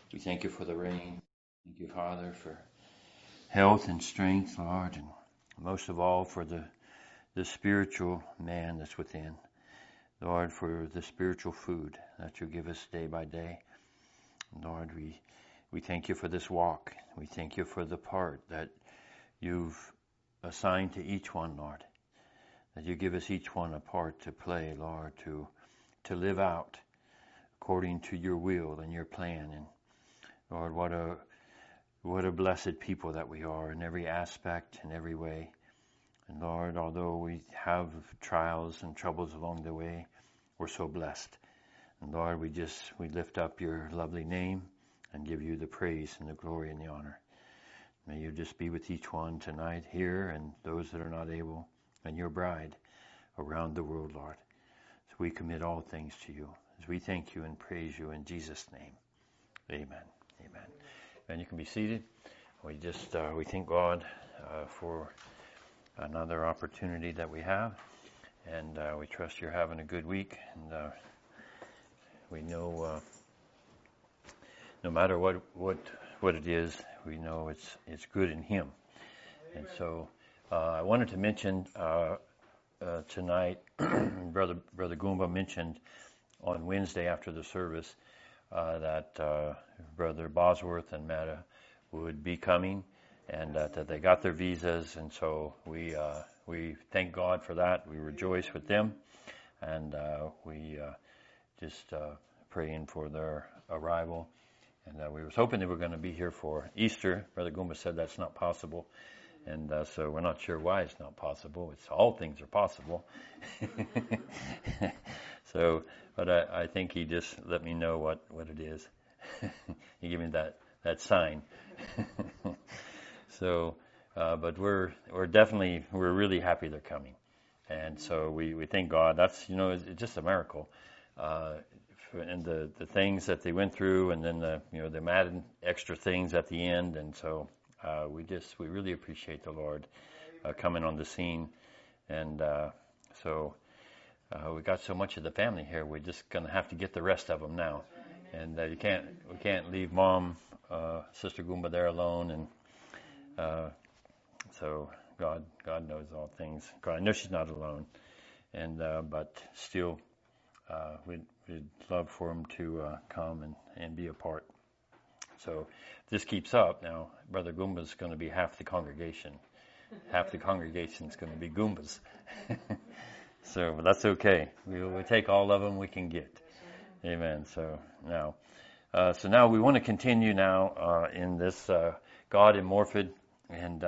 We thank you for the rain. Thank you, Father, for health and strength, Lord, and most of all for the spiritual man that's within. Lord, for the spiritual food that you give us day by day. Lord, we thank you for this walk. We thank you for the part that you've assigned to each one, Lord. That you give us each one a part to play, Lord, to live out according to your will and your plan. And Lord, what a blessed people that we are in every aspect, in every way. And Lord, although we have trials and troubles along the way, we're so blessed. And Lord, we lift up your lovely name and give you the praise and the glory and the honor. May you just be with each one tonight here and those that are not able, and your bride around the world, Lord. So we commit all things to you as we thank you and praise you in Jesus' name. Amen. Amen. And you can be seated. We thank God for another opportunity that we have, and we trust you're having a good week. And we know no matter what it is, we know it's good in Him. And so I wanted to mention tonight, Brother Goomba mentioned on Wednesday after the service that Brother Bosworth and Meta would be coming, and that they got their visas, and so we thank God for that. We rejoice with them, and we just praying for their arrival. And we was hoping they were going to be here for Easter. Brother Goomba said that's not possible, and so we're not sure why it's not possible. It's all things are possible. So, but I think he just let me know what it is. He gave me that sign. So, but we're really happy they're coming, and so we thank God. That's it's just a miracle, and the things that they went through, and then them adding extra things at the end, and so we really appreciate the Lord coming on the scene, and so. We got so much of the family here. We're just going to have to get the rest of them now, and we can't leave Mom, Sister Goomba there alone, and so God knows all things. God, I know she's not alone, and but still, we'd love for them to come and be a part. So if this keeps up now, Brother Goomba's going to be half the congregation. Half the congregation's going to be Goombas. So but that's okay. We take all of them we can get. Amen. So now we want to continue now in this God in Morford, and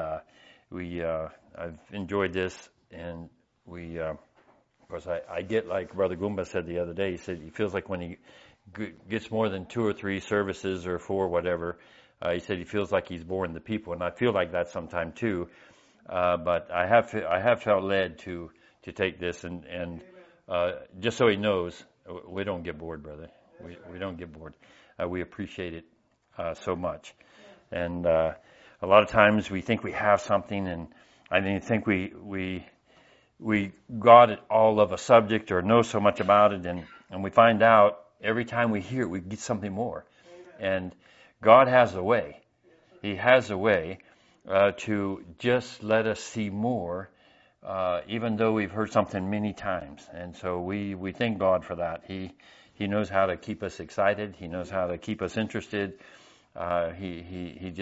I've enjoyed this, and of course I get like Brother Goomba said the other day. He said he feels like when he gets more than 2 or 3 services or 4, whatever. He said he feels like he's boring the people, and I feel like that sometime too. But I have felt led to take this, and just so he knows, we don't get bored, brother. We don't get bored. We appreciate it so much. And a lot of times we think we have something, and I think we got it all of a subject or know so much about it, and we find out every time we hear it, we get something more. And God has a way. He has a way to just let us see more, even though we've heard something many times. And so we thank God for that. He knows how to keep us excited. He knows how to keep us interested. He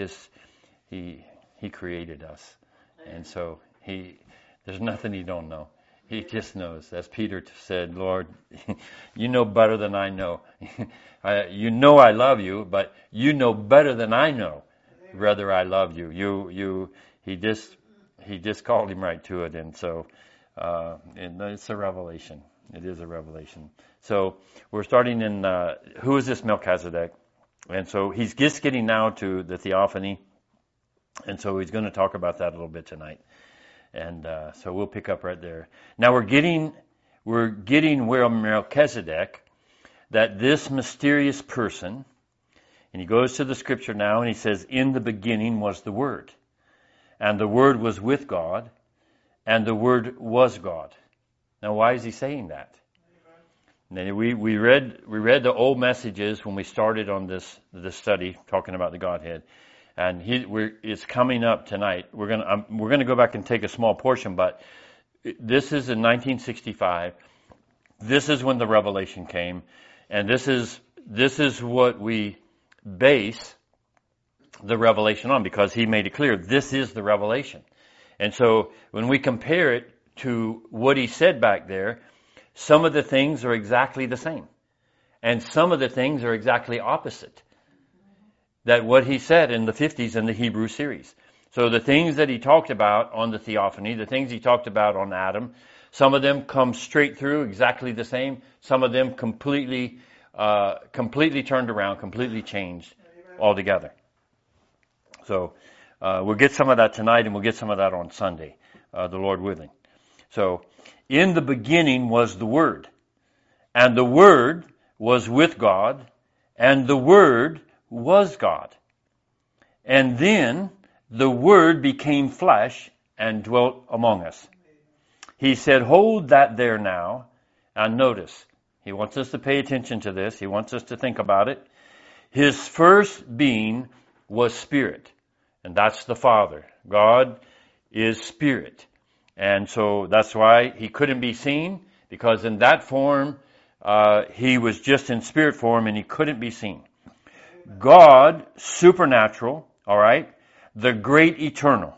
created us. And so there's nothing he don't know. He just knows. As Peter said, Lord, you know better than I know. You know I love you, but you know better than I know whether I love you. He just called him right to it, and so it's a revelation. It is a revelation. So we're starting in who is this Melchizedek? And so he's just getting now to the theophany, and so he's going to talk about that a little bit tonight. And so we'll pick up right there. Now we're getting where Melchizedek, that this mysterious person, and he goes to the scripture now and he says, in the beginning was the Word, and the Word was with God, and the Word was God. Now why is he saying that? And we read the old messages when we started on this study talking about the Godhead, and it's coming up tonight. We're gonna go back and take a small portion, but this is in 1965. This is when the revelation came, and this is what we base the revelation on, because he made it clear this is the revelation. And so when we compare it to what he said back there, some of the things are exactly the same, and some of the things are exactly opposite that what he said in the 50s in the Hebrew series. So the things that he talked about on the theophany, the things he talked about on Adam, some of them come straight through exactly the same. Some of them completely turned around, completely changed altogether. So we'll get some of that tonight, and we'll get some of that on Sunday, the Lord willing. So in the beginning was the Word, and the Word was with God, and the Word was God. And then the Word became flesh and dwelt among us. He said, hold that there now, and notice, he wants us to pay attention to this. He wants us to think about it. His first being was Spirit, and that's the Father. God is Spirit. And so that's why he couldn't be seen, because in that form, he was just in spirit form and he couldn't be seen. God, supernatural, all right, the great eternal.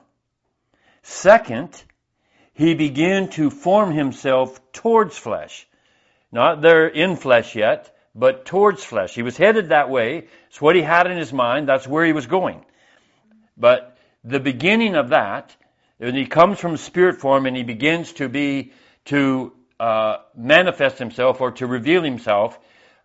Second, he began to form himself towards flesh. Not there in flesh yet, but towards flesh. He was headed that way. It's what he had in his mind. That's where he was going. But the beginning of that, when he comes from spirit form and he begins to manifest himself or to reveal himself,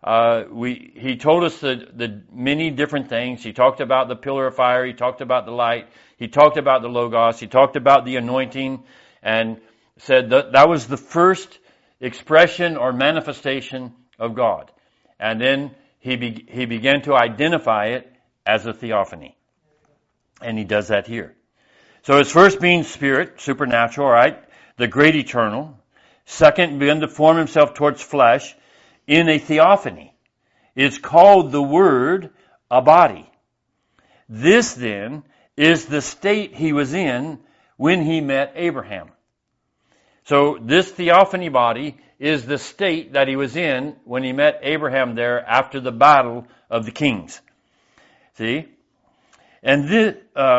he told us the many different things. He talked about the pillar of fire. He talked about the light. He talked about the Logos. He talked about the anointing, and said that was the first expression or manifestation of God. And then he began to identify it as a theophany. And he does that here. So his first being spirit, supernatural, right? The great eternal. Second, began to form himself towards flesh in a theophany. It's called the Word a body. This then is the state he was in when he met Abraham. So this theophany body is the state that he was in when he met Abraham there after the battle of the kings. See? And this,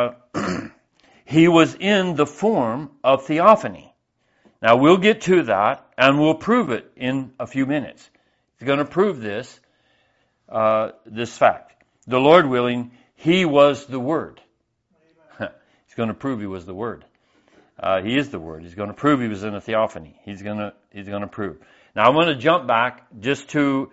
he was in the form of theophany. Now we'll get to that and we'll prove it in a few minutes. He's going to prove this fact. The Lord willing, he was the Word. He's going to prove he was the Word. He is the Word. He's going to prove he was in a theophany. He's going to prove. Now I'm going to jump back just to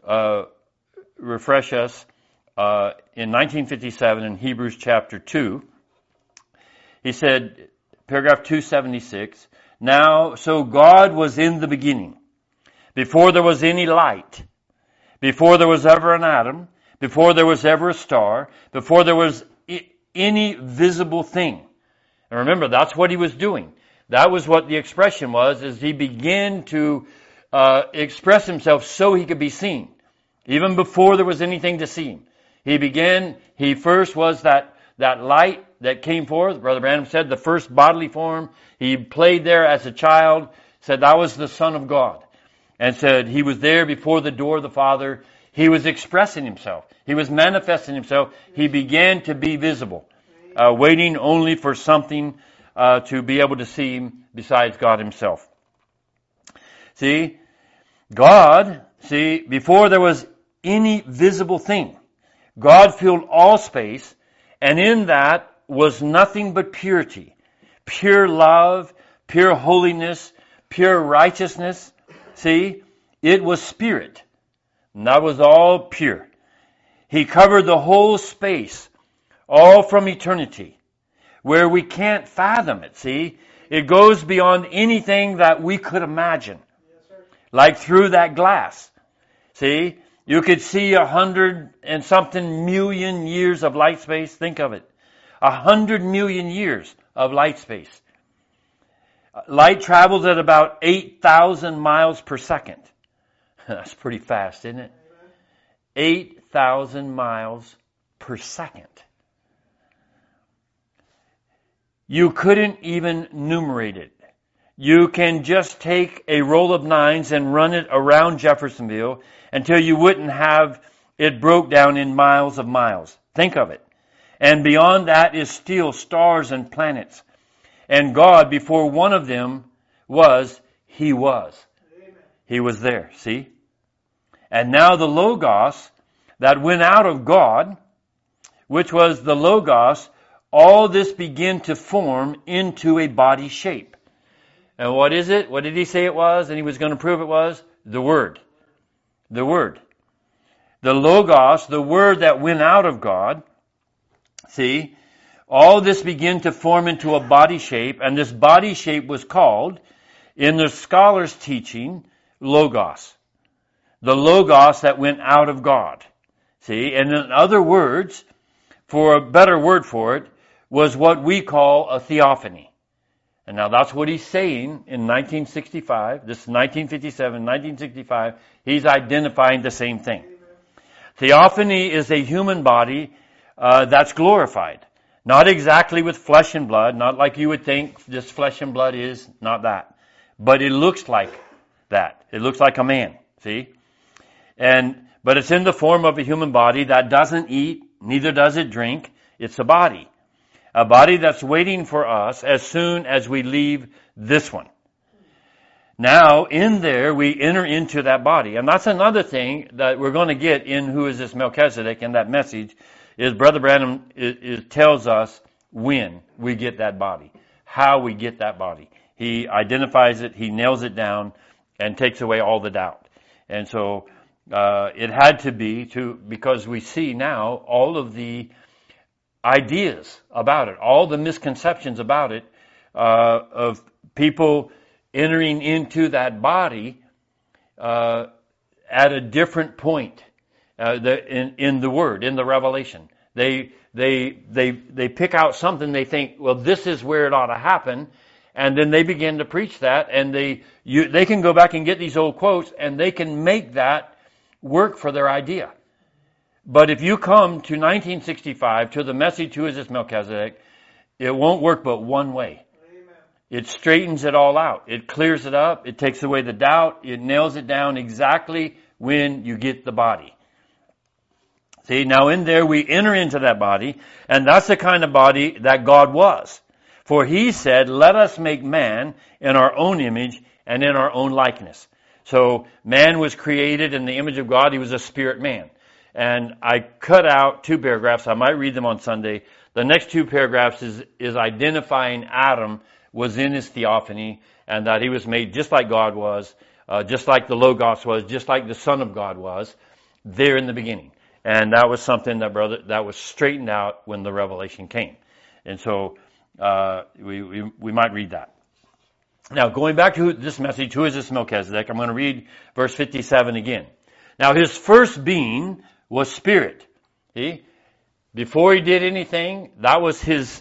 refresh us. In 1957, in Hebrews chapter 2, he said, paragraph 276, now, so God was in the beginning, before there was any light, before there was ever an atom, before there was ever a star, before there was any visible thing. And remember, that's what he was doing. That was what the expression was, as he began to express himself so he could be seen, even before there was anything to see him. He first was that light that came forth. Brother Branham said the first bodily form. He played there as a child, said that was the Son of God. And said he was there before the door of the Father. He was expressing himself. He was manifesting himself. He began to be visible, waiting only for something to be able to see him besides God himself. See, before there was any visible thing, God filled all space, and in that was nothing but purity, pure love, pure holiness, pure righteousness. See, it was spirit, and that was all pure. He covered the whole space, all from eternity, where we can't fathom it, see. It goes beyond anything that we could imagine, like through that glass, see. You could see 100 and something million years of light space. Think of it. 100 million years of light space. Light travels at about 8,000 miles per second. That's pretty fast, isn't it? 8,000 miles per second. You couldn't even numerate it. You can just take a roll of nines and run it around Jeffersonville until you wouldn't have it broke down in miles of miles. Think of it. And beyond that is still stars and planets. And God, before one of them was, He was. Amen. He was there, see? And now the Logos that went out of God, which was the Logos, all this began to form into a body shape. And what is it? What did He say it was? And He was going to prove it was? The Word. The Word. The Logos, the Word that went out of God. See? All this began to form into a body shape. And this body shape was called, in the scholars' teaching, Logos. The Logos that went out of God. See? And in other words, for a better word for it, was what we call a theophany. And now that's what he's saying in 1965. This is 1957, 1965. He's identifying the same thing. Amen. Theophany is a human body that's glorified. Not exactly with flesh and blood, not like you would think this flesh and blood is, not that. But it looks like that. It looks like a man, see? But it's in the form of a human body that doesn't eat, neither does it drink. It's a body. A body that's waiting for us as soon as we leave this one. Now, in there, we enter into that body. And that's another thing that we're going to get in Who is this Melchizedek in that message, is Brother Branham tells us when we get that body, how we get that body. He identifies it, he nails it down, and takes away all the doubt. And so it had to be because we see now all of the ideas about it, all the misconceptions about it, of people entering into that body at a different point in the Word, in the revelation. They pick out something they think, well, this is where it ought to happen, and then they begin to preach that, and they can go back and get these old quotes, and they can make that work for their idea. But if you come to 1965, to the message, Who is this Melchizedek, it won't work but one way. Amen. It straightens it all out. It clears it up. It takes away the doubt. It nails it down exactly when you get the body. See, now in there we enter into that body, and that's the kind of body that God was. For He said, let us make man in our own image and in our own likeness. So man was created in the image of God. He was a spirit man. And I cut out 2 paragraphs. I might read them on Sunday. The next 2 paragraphs is identifying Adam was in his theophany, and that he was made just like God was, just like the Logos was, just like the Son of God was, there in the beginning. And that was something that was straightened out when the revelation came. And so we might read that. Now, going back to this message, Who is this Melchizedek? I'm going to read verse 57 again. Now, his first being was spirit. See? Before he did anything, that was his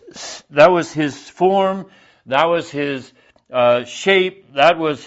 form, that was his shape, that was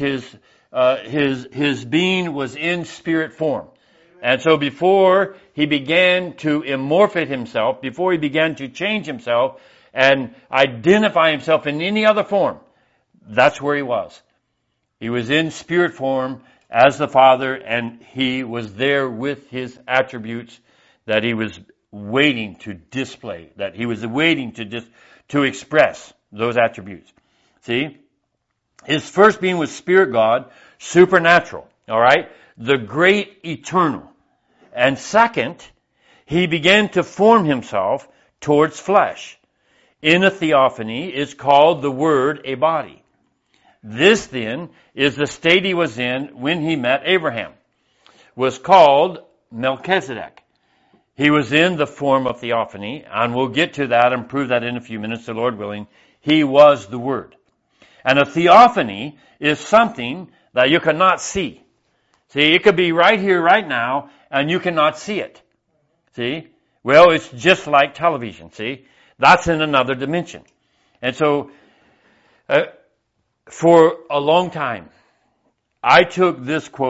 his being was in spirit form. And so before he began to immorphate himself, before he began to change himself and identify himself in any other form, that's where he was. He was in spirit form as the Father, and he was there with his attributes that he was waiting to display, that he was waiting to express those attributes. See? His first being was Spirit God, supernatural, all right? The great eternal. And second, he began to form himself towards flesh. In a theophany is called the Word a body. This then is the state he was in when he met Abraham. Was called Melchizedek. He was in the form of theophany, and we'll get to that and prove that in a few minutes, the Lord willing. He was the Word. And a theophany is something that you cannot see. See, it could be right here, right now, and you cannot see it. See? Well, it's just like television, see? That's in another dimension. And so, for a long time, I took this quote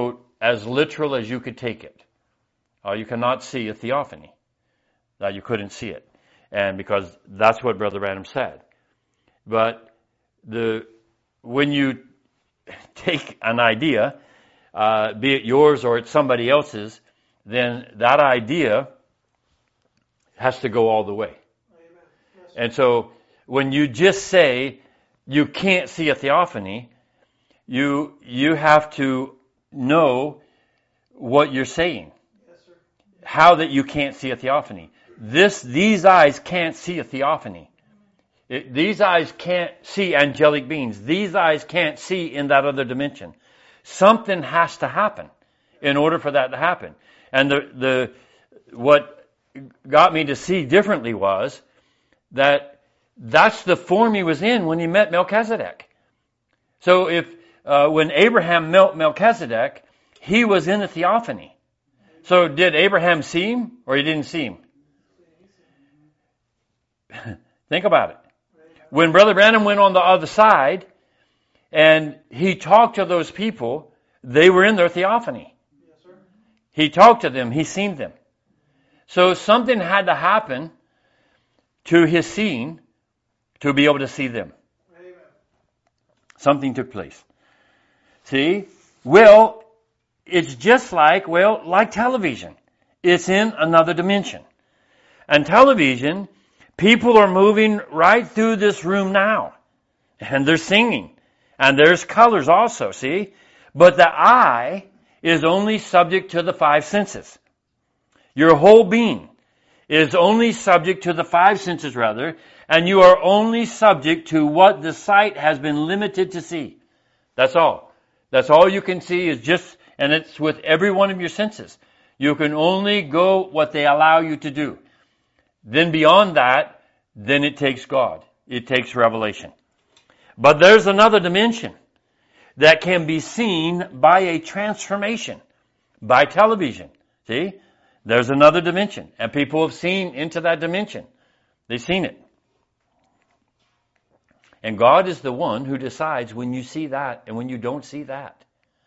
as literal as you could take it. You cannot see a theophany. That you couldn't see it. And because that's what Brother Branham said. But when you take an idea, be it yours or it's somebody else's, then that idea has to go all the way. Yes. And so when you just say you can't see a theophany, you have to know what you're saying. Yes, sir. How that you can't see a theophany. These eyes can't see a theophany. These eyes can't see angelic beings. These eyes can't see in that other dimension. Something has to happen in order for that to happen. And what got me to see differently was that's the form he was in when he met Melchizedek. So when Abraham met Melchizedek, he was in the theophany. So did Abraham see him or he didn't see him? Think about it. When Brother Branham went on the other side and he talked to those people, they were in their theophany. Yes, sir. He talked to them. He seen them. So something had to happen to his seeing to be able to see them. Amen. Something took place. See? Well, it's just like television. It's in another dimension. And television, people are moving right through this room now. And they're singing. And there's colors also, see? But the eye is only subject to the five senses. Your whole being is only subject to the five senses, rather, and you are only subject to what the sight has been limited to see. That's all. That's all you can see is just, and it's with every one of your senses. You can only go what they allow you to do. Then beyond that, then it takes God. It takes revelation. But there's another dimension that can be seen by a transformation, by television. See? There's another dimension. And people have seen into that dimension. They've seen it. And God is the one who decides when you see that and when you don't see that.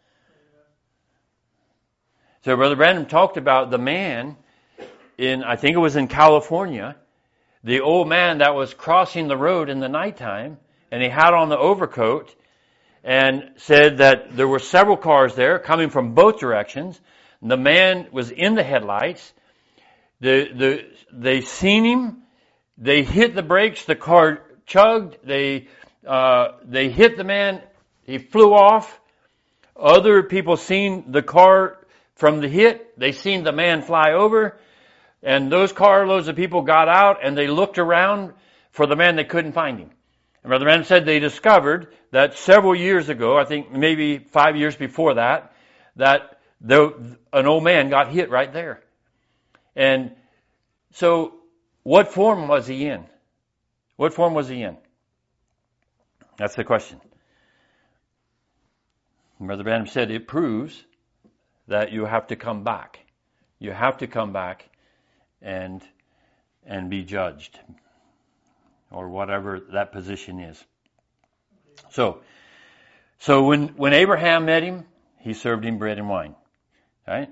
So Brother Branham talked about the man I think it was in California, the old man that was crossing the road in the nighttime, and he had on the overcoat, and said that there were several cars there coming from both directions. The man was in the headlights. They seen him. They hit the brakes. The car chugged. They hit the man. He flew off. Other people seen the car from the hit. They seen the man fly over. And those carloads of people got out and they looked around for the man. They couldn't find him. And Brother Branham said they discovered that several years ago, I think maybe 5 years before that an old man got hit right there. And so what form was he in? What form was he in? That's the question. And Brother Branham said it proves that you have to come back. You have to come back and be judged, or whatever that position is. So when Abraham met him, he served him bread and wine. Right?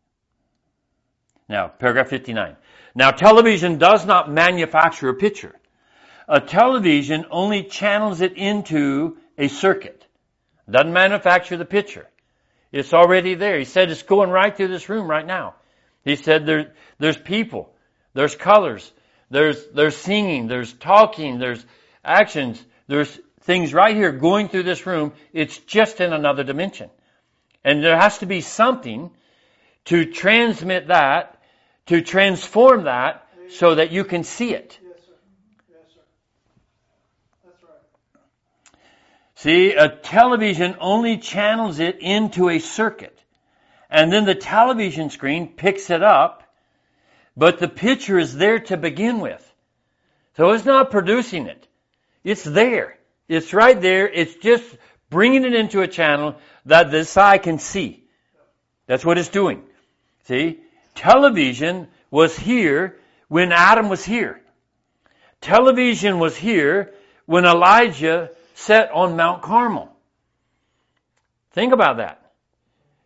Now, paragraph 59. Now, television does not manufacture a picture. A television only channels it into a circuit. Doesn't manufacture the picture. It's already there. He said it's going right through this room right now. He said there's people, there's colors, there's singing, there's talking, there's actions, there's things right here going through this room. It's just in another dimension. And there has to be something to transmit that, to transform that, so that you can see it. Yes, sir. Yes, sir. That's right. See, a television only channels it into a circuit. And then the television screen picks it up, but the picture is there to begin with. So it's not producing it. It's there. It's right there. It's just bringing it into a channel that this eye can see. That's what it's doing. See? Television was here when Adam was here. Television was here when Elijah sat on Mount Carmel. Think about that.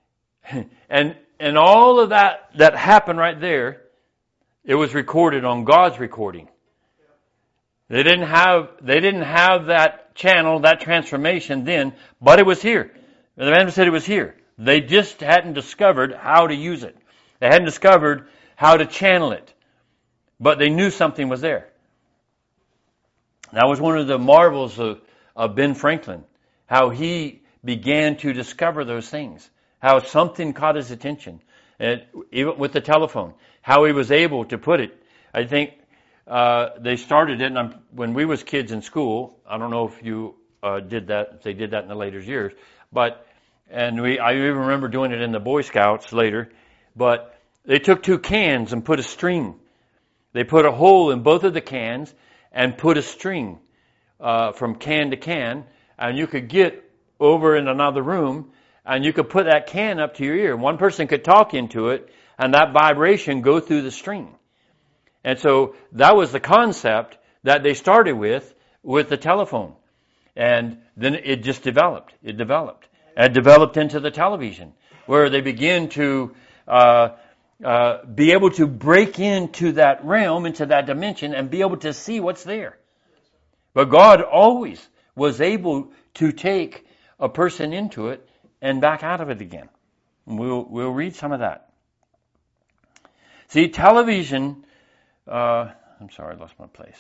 And all of that happened right there, it was recorded on God's recording. They didn't have that channel, that transformation then, but it was here. The man said it was here. They just hadn't discovered how to use it. They hadn't discovered how to channel it. But they knew something was there. That was one of the marvels of Ben Franklin, how he began to discover those things, how something caught his attention, and even with the telephone, how he was able to put it. I think they started it when we was kids in school. I don't know if you did that, if they did that in the later years, but I even remember doing it in the Boy Scouts later. But they took 2 cans and put a string. They put a hole in both of the cans and put a string from can to can, and you could get over in another room, and you could put that can up to your ear. One person could talk into it, and that vibration go through the string. And so that was the concept that they started with the telephone. And then it just developed. It developed. And it developed into the television, where they begin to be able to break into that realm, into that dimension, and be able to see what's there. But God always was able to take a person into it and back out of it again. We'll read some of that. See, television, I'm sorry, I lost my place.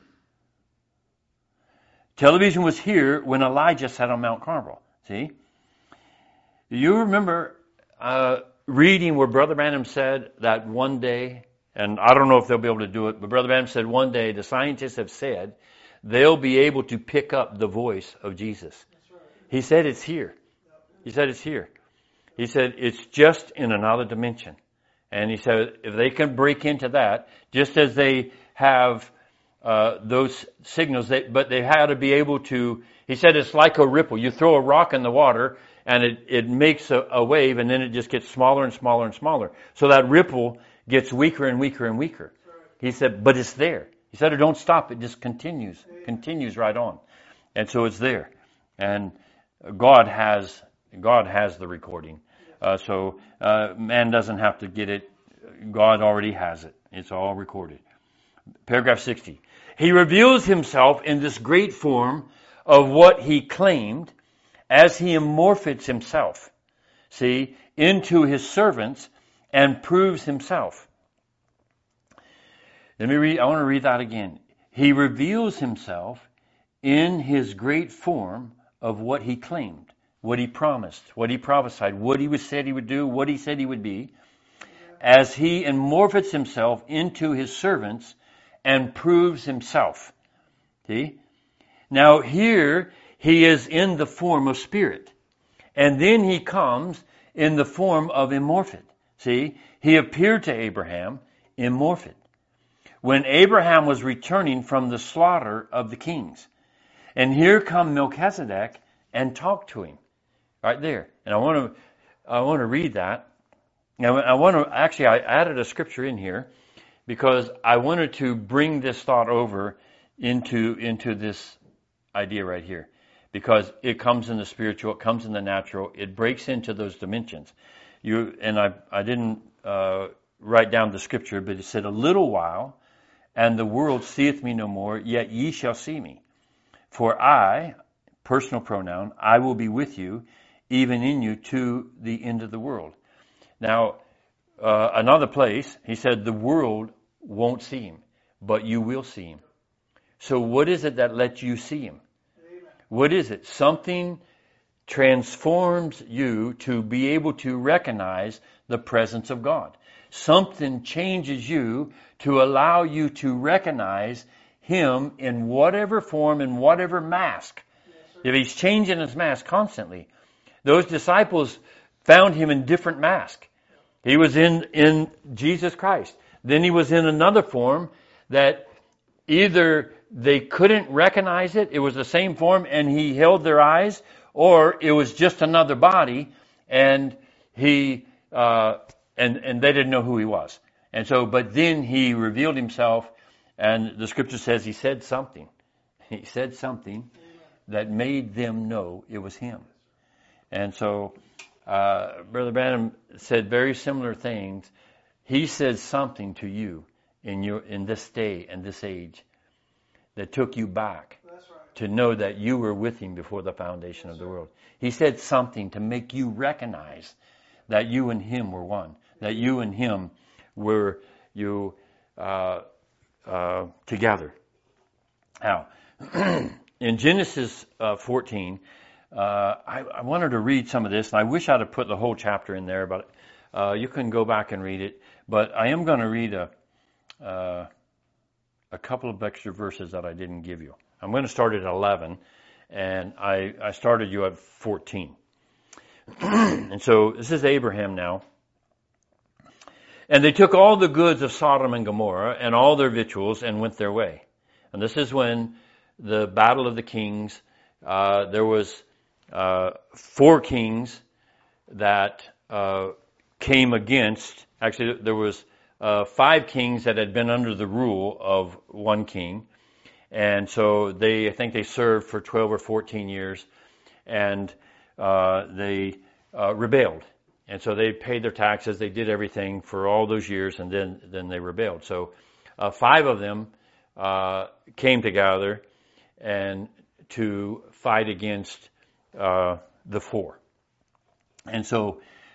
Television was here when Elijah sat on Mount Carmel. See? You remember reading where Brother Branham said that one day, and I don't know if they'll be able to do it, but Brother Branham said one day the scientists have said they'll be able to pick up the voice of Jesus. He said it's here. He said it's here. He said it's just in another dimension. And he said if they can break into that, just as they have those signals, but they had to be able to, he said it's like a ripple. You throw a rock in the water and it makes a wave, and then it just gets smaller and smaller and smaller. So that ripple gets weaker and weaker and weaker. He said, but it's there. He said, don't stop. It just continues right on. And so it's there. And God has the recording. So man doesn't have to get it. God already has it. It's all recorded. Paragraph 60. He reveals himself in this great form of what he claimed as he amorphs himself, see, into his servants and proves himself. I want to read that again. He reveals himself in his great form of what he claimed, what he promised, what he prophesied, what he said he would do, what he said he would be, as he amorphs himself into his servants and proves himself. See? Now here, he is in the form of spirit. And then he comes in the form of immorphed. See? He appeared to Abraham immorphed. When Abraham was returning from the slaughter of the kings. And here come Melchizedek and talk to him. Right there. And I want to read that. Now I added a scripture in here because I wanted to bring this thought over into this idea right here. Because it comes in the spiritual, it comes in the natural, it breaks into those dimensions. I didn't write down the scripture, but it said, a little while, and the world seeth me no more, yet ye shall see me. For I, personal pronoun, I will be with you, even in you, to the end of the world. Now, another place, he said, the world won't see him, but you will see him. So what is it that lets you see him? What is it? Something transforms you to be able to recognize the presence of God. Something changes you to allow you to recognize him in whatever form, in whatever mask. If he's changing his mask constantly. Those disciples found him in different masks. He was in Jesus Christ. Then he was in another form that either they couldn't recognize it was the same form, and he held their eyes, or it was just another body, and he and they didn't know who he was. And so, but then he revealed himself, and the scripture says he said something. He said something that made them know it was him. And so, Brother Branham said very similar things. He said something to you in this day and this age that took you back That's right. to know that you were with him before the foundation of the world. He said something to make you recognize that you and him were one, that you and him were together. Now, in Genesis 14, I wanted to read some of this, and I wish I'd have put the whole chapter in there, but you can go back and read it. But I am going to read a couple of extra verses that I didn't give you. I'm going to start at 11, and I started you at 14. And so this is Abraham now. And they took all the goods of Sodom and Gomorrah and all their victuals and went their way. And this is when the battle of the kings, there was 4 kings that came against, actually there was 5 kings that had been under the rule of one king. And so I think they served for 12 or 14 years, and they rebelled. And so they paid their taxes, they did everything for all those years, and then they rebelled. So 5 of them came together and to fight against the 4. And so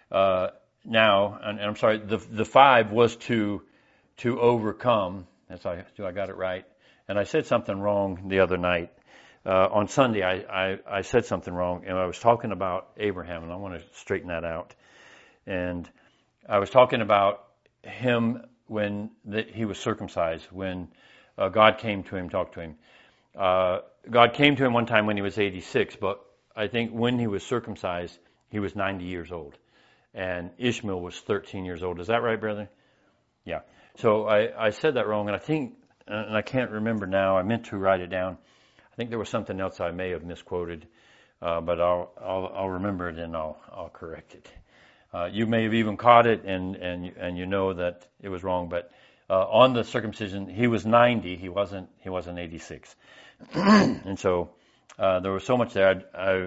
now, and I'm sorry, the 5 was to overcome. Do I got it right? And I said something wrong the other night. On Sunday, I said something wrong, and I was talking about Abraham, and I want to straighten that out. And I was talking about him when he was circumcised, when God came to him, talked to him. God came to him one time when he was 86, but I think when he was circumcised, he was 90 years old. And Ishmael was 13 years old. Is that right, brother? Yeah. So I said that wrong, and I think, and I can't remember now, I meant to write it down. I think there was something else I may have misquoted, but I'll remember it and I'll correct it. You may have even caught it and you know that it was wrong, but on the circumcision, he was 90, he wasn't 86. And so there was so much there.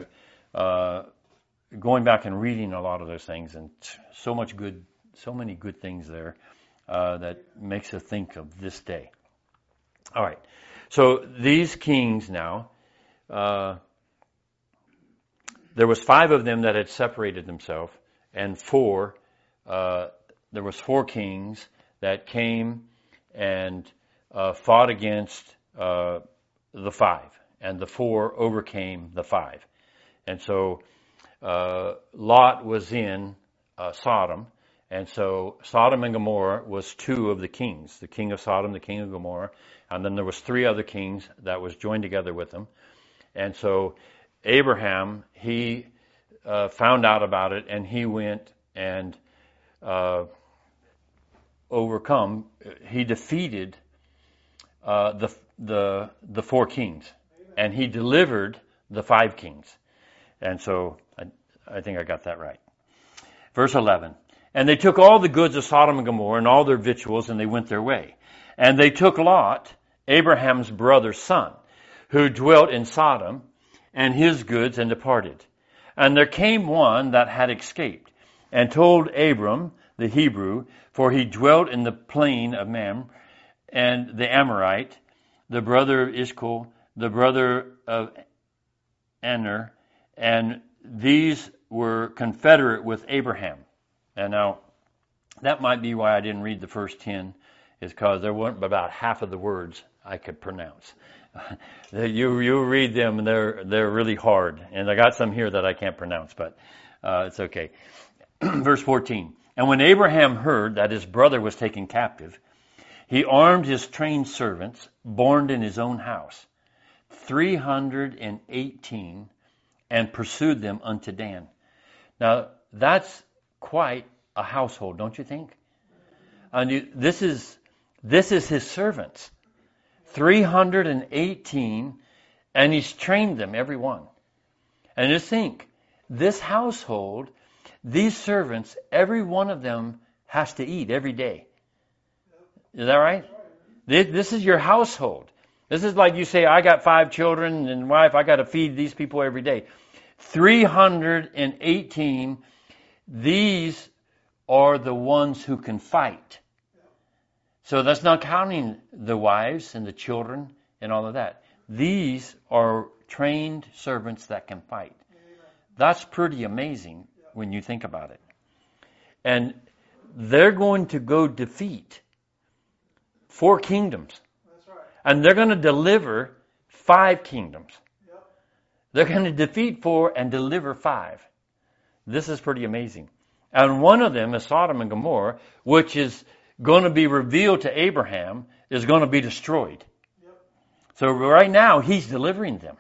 Going back and reading a lot of those things, and so many good things there that makes us think of this day. All right. So these kings now, there was 5 of them that had separated themselves, and there was 4 kings that came and fought against the 5, and the 4 overcame the 5. And so Lot was in Sodom, and so Sodom and Gomorrah was 2 of the kings, the king of Sodom, the king of Gomorrah, and then there was 3 other kings that was joined together with them. And so Abraham, he found out about it, and he went and overcome. He defeated the 4 kings, and he delivered the 5 kings. And so I think I got that right. Verse 11. And they took all the goods of Sodom and Gomorrah and all their victuals, and they went their way. And they took Lot, Abraham's brother's son, who dwelt in Sodom, and his goods, and departed. And there came one that had escaped, and told Abram the Hebrew, for he dwelt in the plain of Mamre, and the Amorite, the brother of Eshcol, the brother of Aner, and these were confederate with Abraham. And now, that might be why I didn't read the first 10, is because there weren't about half of the words I could pronounce. You read them, and they're really hard. And I got some here that I can't pronounce, but it's okay. Verse 14. And when Abraham heard that his brother was taken captive, he armed his trained servants, born in his own house, 318, and pursued them unto Dan. Now, that's quite a household, don't you think? And this is his servants. 318, and he's trained them, every one. And just think, this household, these servants, every one of them has to eat every day. Is that right? This is your household. This is like you say, I got 5 children and wife, I got to feed these people every day. 318 these are the ones who can fight. So that's not counting the wives and the children and all of that. These are trained servants that can fight. That's pretty amazing when you think about it. And they're going to go defeat 4 kingdoms. That's right. And they're going to deliver 5 kingdoms. Yep. They're going to defeat 4 and deliver 5. This is pretty amazing. And one of them is Sodom and Gomorrah, which is going to be revealed to Abraham, is going to be destroyed. Yep. So right now, he's delivering them.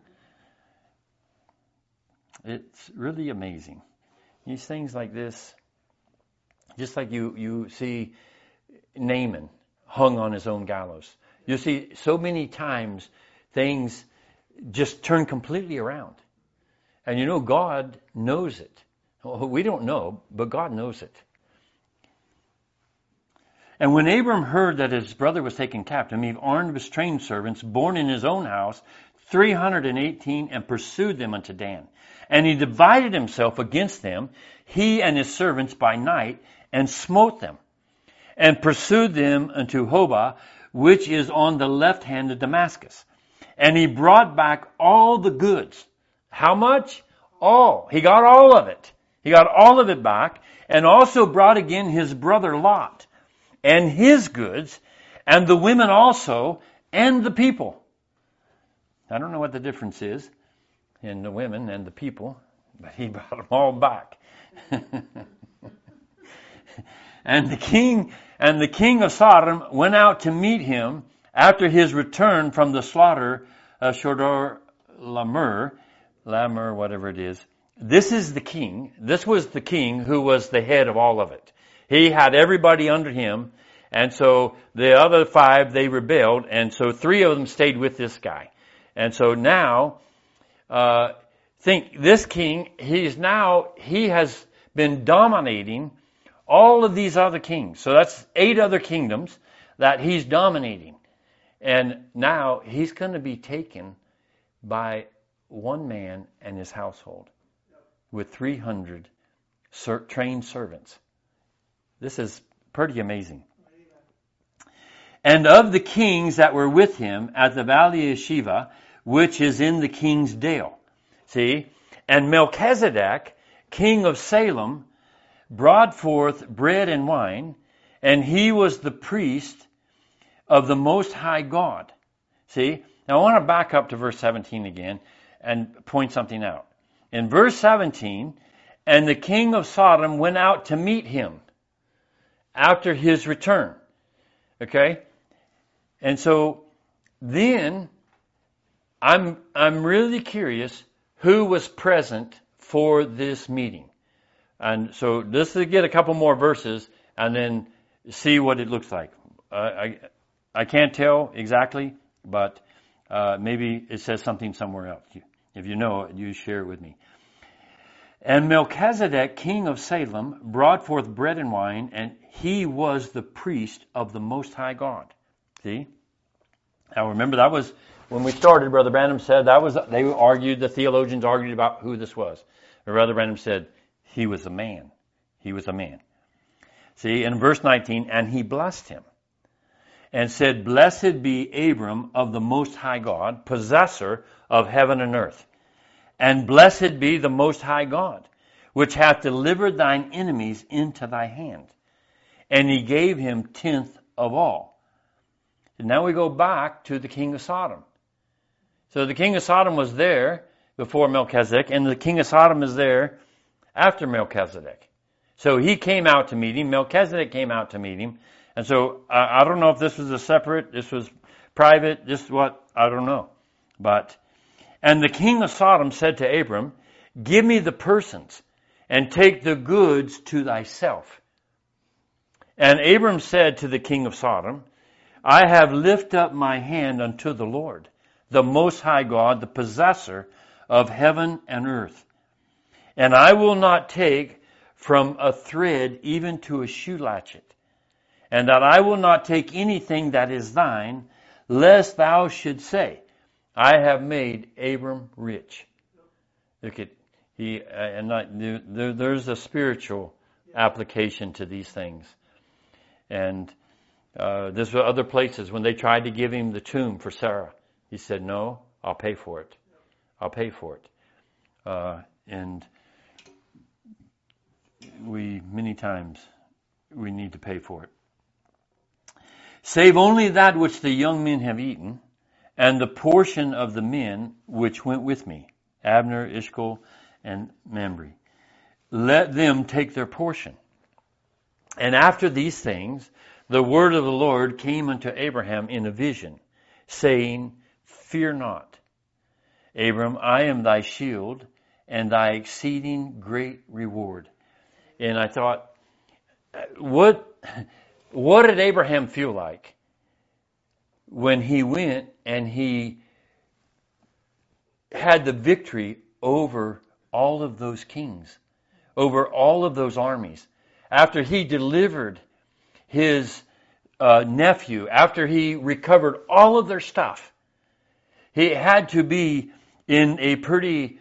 It's really amazing. These things like this, just like you see Naaman hung on his own gallows. You see so many times things just turn completely around. And you know God knows it. We don't know, but God knows it. And when Abram heard that his brother was taken captive, he armed with trained servants born in his own house, 318, and pursued them unto Dan. And he divided himself against them, he and his servants by night, and smote them, and pursued them unto Hobah, which is on the left hand of Damascus. And he brought back all the goods. How much? All. He got all of it. He got all of it back, and also brought again his brother Lot, and his goods, and the women also, and the people. I don't know what the difference is in the women and the people, but he brought them all back. And the king of Sodom went out to meet him after his return from the slaughter of Chedorlaomer, whatever it is. This is the king. This was the king who was the head of all of it. He had everybody under him, and so the other 5, they rebelled, and so 3 of them stayed with this guy. And so now, think this king, he has been dominating all of these other kings. So that's 8 other kingdoms that he's dominating. And now he's going to be taken by one man and his household with 300 trained servants. This is pretty amazing. And of the kings that were with him at the valley of Shiva, which is in the king's dale. See? And Melchizedek, king of Salem, brought forth bread and wine, and he was the priest of the Most High God. See? Now I want to back up to verse 17 again and point something out. In verse 17, and the king of Sodom went out to meet him after his return. Okay? And so then I'm really curious who was present for this meeting. And so let's get a couple more verses and then see what it looks like. I can't tell exactly, but maybe it says something somewhere else. If you know it, you share it with me. And Melchizedek, king of Salem, brought forth bread and wine, and he was the priest of the Most High God. See? Now remember, that was, when we started, Brother Branham said, the theologians argued about who this was. But Brother Branham said, he was a man. He was a man. See, in verse 19, and he blessed him, and said, Blessed be Abram of the Most High God, possessor of heaven and earth. And blessed be the Most High God, which hath delivered thine enemies into thy hand. And he gave him 10th of all. And now we go back to the king of Sodom. So the king of Sodom was there before Melchizedek, and the king of Sodom is there after Melchizedek. So he came out to meet him. Melchizedek came out to meet him. And so I don't know if this was this was private, I don't know. And the king of Sodom said to Abram, Give me the persons, and take the goods to thyself. And Abram said to the king of Sodom, I have lifted up my hand unto the Lord, the Most High God, the possessor of heaven and earth. And I will not take from a thread even to a shoe latchet, and that I will not take anything that is thine, lest thou should say, I have made Abram rich. Look at, There's a spiritual application to these things. And there's other places when they tried to give him the tomb for Sarah. He said, "No, I'll pay for it. I'll pay for it." And many times we need to pay for it. "Save only that which the young men have eaten, and the portion of the men which went with me, Abner, Ishmael, and Mamre. Let them take their portion. And after these things, the word of the Lord came unto Abraham in a vision, saying, Fear not, Abram, I am thy shield, and thy exceeding great reward." And I thought, what did Abraham feel like when he went and he had the victory over all of those kings, over all of those armies? After he delivered his nephew, after he recovered all of their stuff, he had to be in a pretty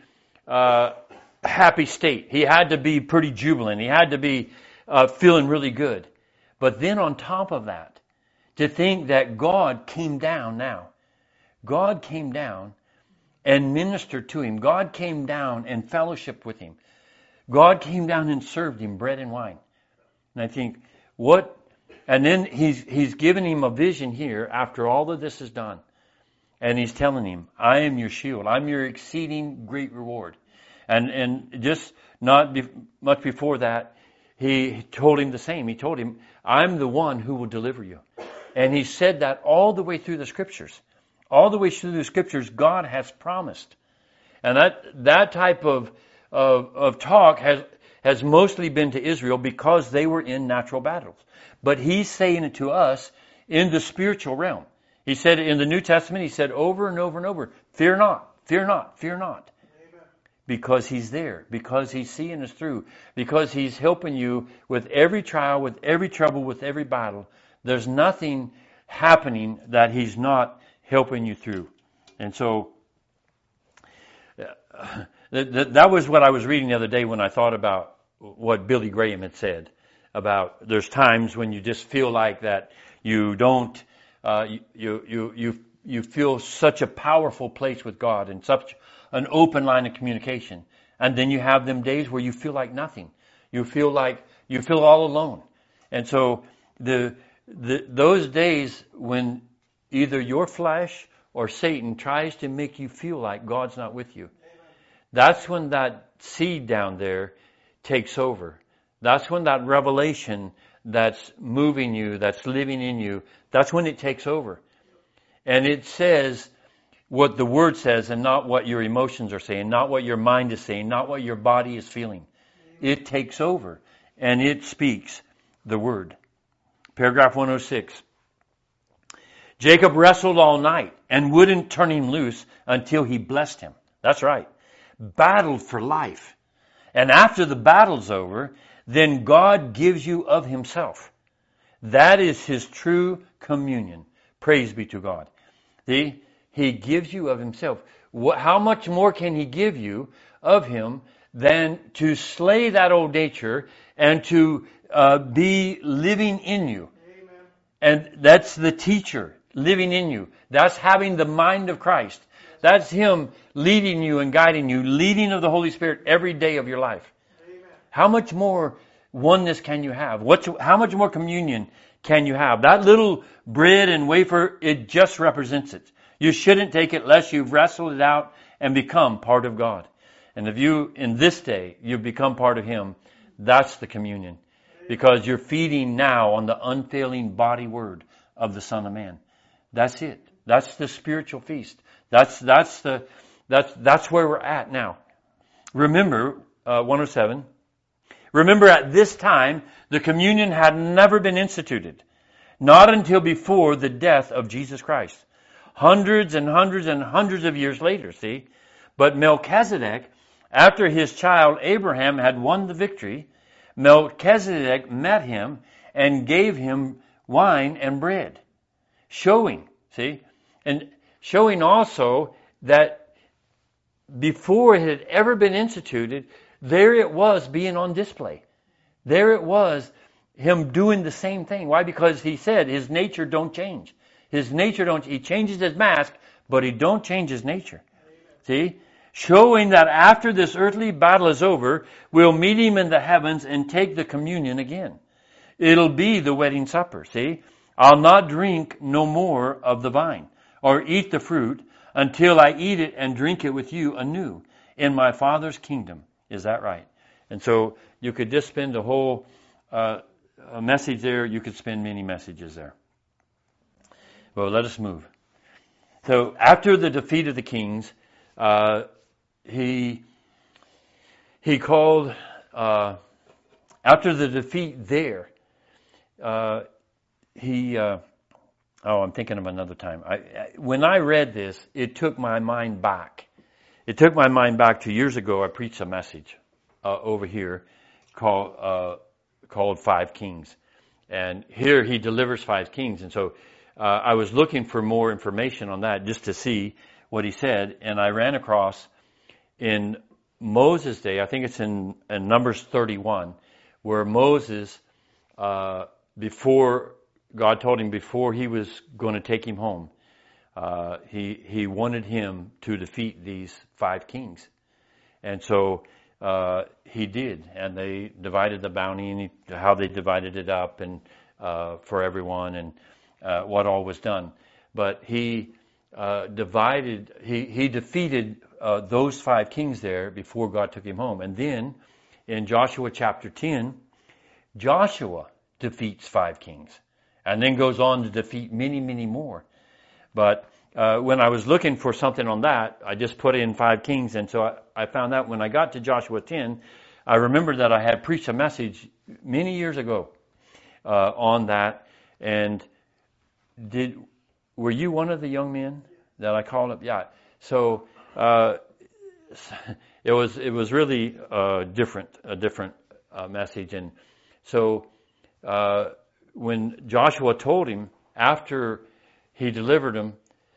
happy state. He had to be pretty jubilant. He had to be feeling really good. But then on top of that, to think that God came down now. God came down and ministered to him. God came down and fellowshiped with him. God came down and served him bread and wine. And I think, what? And then he's given him a vision here after all of this is done. And he's telling him, I am your shield. I'm your exceeding great reward. And just not much before that, he told him the same. He told him, I'm the one who will deliver you. And he said that all the way through the Scriptures. All the way through the Scriptures, God has promised. And that type of talk has mostly been to Israel because they were in natural battles. But he's saying it to us in the spiritual realm. He said in the New Testament, he said over and over and over, fear not, fear not, fear not. Amen. Because he's there, because he's seeing us through, because he's helping you with every trial, with every trouble, with every battle. There's nothing happening that he's not helping you through. And so that was what I was reading the other day when I thought about what Billy Graham had said about there's times when you just feel like that you don't, you feel such a powerful place with God and such an open line of communication. And then you have them days where you feel like nothing. You feel all alone. And so those days when either your flesh or Satan tries to make you feel like God's not with you, that's when that seed down there takes over. That's when that revelation that's moving you, that's living in you, that's when it takes over. And it says what the Word says and not what your emotions are saying, not what your mind is saying, not what your body is feeling. It takes over and it speaks the Word. Paragraph 106. Jacob wrestled all night and wouldn't turn him loose until he blessed him. That's right. Battled for life. And after the battle's over, then God gives you of himself. That is his true communion. Praise be to God. See, he gives you of himself. How much more can he give you of him than to slay that old nature and to be living in you? Amen. And that's the teacher living in you. That's having the mind of Christ. That's him leading you and guiding you, leading of the Holy Spirit every day of your life. Amen. How much more oneness can you have? How much more communion can you have? That little bread and wafer, it just represents it. You shouldn't take it unless you've wrestled it out and become part of God. And if you, in this day, you've become part of him, that's the communion. Because you're feeding now on the unfailing body word of the Son of Man. That's it. That's the spiritual feast. That's where we're at now. Remember, 107. Remember, at this time, the communion had never been instituted. Not until before the death of Jesus Christ. Hundreds and hundreds and hundreds of years later, see? But Melchizedek, after his child Abraham had won the victory, Melchizedek met him and gave him wine and bread. Showing, see? And showing also that before it had ever been instituted, there it was being on display. There it was, him doing the same thing. Why? Because he said his nature don't change. His nature don't, he changes his mask, but he don't change his nature. See? Showing that after this earthly battle is over, we'll meet him in the heavens and take the communion again. It'll be the wedding supper, see? I'll not drink no more of the vine or eat the fruit until I eat it and drink it with you anew in my Father's kingdom. Is that right? And so you could just spend a whole message there. You could spend many messages there. Well, let us move. So after the defeat of the kings, he called, after the defeat there, I'm thinking of another time. When I read this, it took my mind back. It took my mind back 2 years ago. I preached a message over here called Five Kings. And here he delivers 5 kings. And so I was looking for more information on that just to see what he said. And I ran across in Moses' day, I think it's in Numbers 31, where Moses, before God told him before he was going to take him home, he wanted him to defeat these 5 kings. And so he did, and they divided the bounty, and how they divided it up, and for everyone, and what all was done. But he defeated those 5 kings there before God took him home. And then in Joshua chapter 10, Joshua defeats 5 kings, and then goes on to defeat many, many more. But when I was looking for something on that, I just put in 5 kings, and so I found out when I got to Joshua 10, I remembered that I had preached a message many years ago on that. And were you one of the young men that I called up? Yeah. So it was really a different message. And so when Joshua told him after he delivered him,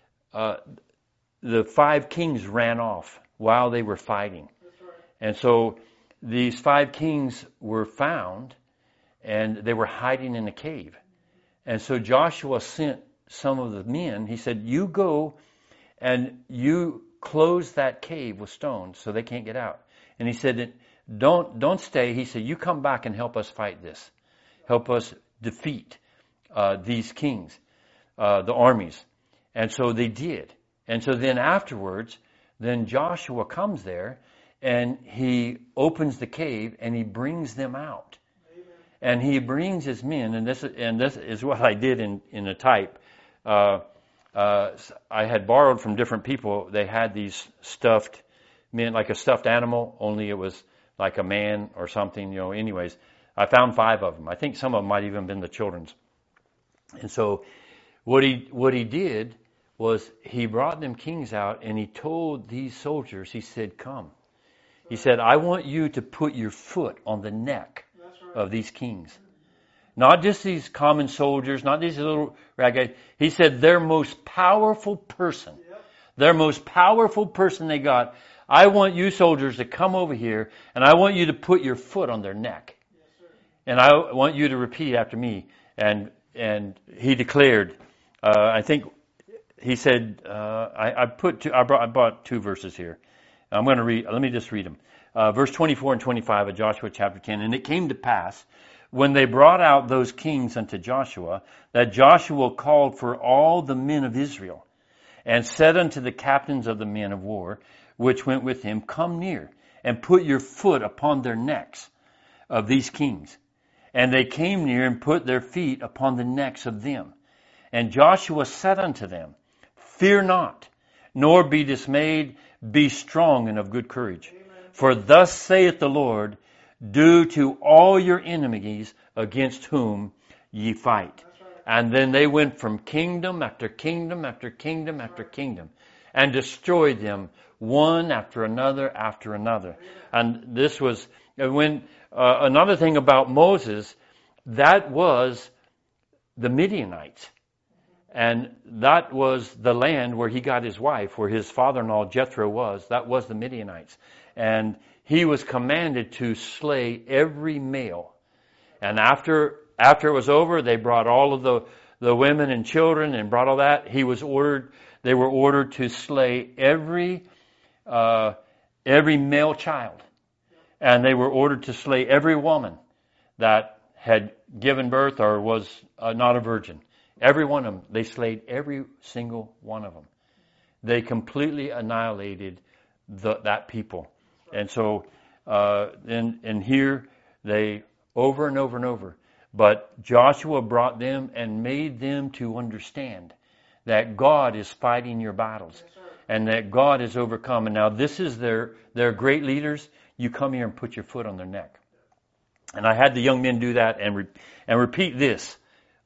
the 5 kings ran off while they were fighting. And so these 5 kings were found, and they were hiding in a cave. And so Joshua sent some of the men. He said, you go and you close that cave with stones so they can't get out. And he said, don't stay. He said, you come back and help us fight this. Help us defeat these kings, the armies. And so they did. And so then afterwards, then Joshua comes there and he opens the cave and he brings them out. Amen. And he brings his men, and this is what I did in a type. I had borrowed from different people. They had these stuffed men, like a stuffed animal, only it was like a man or something, anyways. I found 5 of them. I think some of them might even been the children's. And so what he did was he brought them kings out, and he told these soldiers, he said, come. He said, I want you to put your foot on the neck of these kings. Not just these common soldiers, not these little ragged. He said, their most powerful person, their most powerful person they got, I want you soldiers to come over here, and I want you to put your foot on their neck. And I want you to repeat after me. And he declared, I think he said, I brought 2 verses here. I'm going to read. Let me just read them. Verse 24 and 25 of Joshua chapter 10. And it came to pass, when they brought out those kings unto Joshua, that Joshua called for all the men of Israel, and said unto the captains of the men of war, which went with him, come near, and put your foot upon their necks of these kings. And they came near and put their feet upon the necks of them. And Joshua said unto them, fear not, nor be dismayed, be strong and of good courage. Amen. For thus saith the Lord, do to all your enemies against whom ye fight. Right. And then they went from kingdom after kingdom after kingdom after kingdom, and destroyed them one after another after another. And this was when another thing about Moses, that was the Midianites. And that was the land where he got his wife, where his father-in-law Jethro was. That was the Midianites. And he was commanded to slay every male. And after it was over, they brought all of the women and children and brought all that. They were ordered to slay every male child. And they were ordered to slay every woman that had given birth or was not a virgin. Every one of them. They slayed every single one of them. They completely annihilated that people. And so, and here they, over and over and over. But Joshua brought them and made them to understand that God is fighting your battles. And that God has overcome. And now this is their great leaders. You come here and put your foot on their neck. And I had the young men do that and repeat this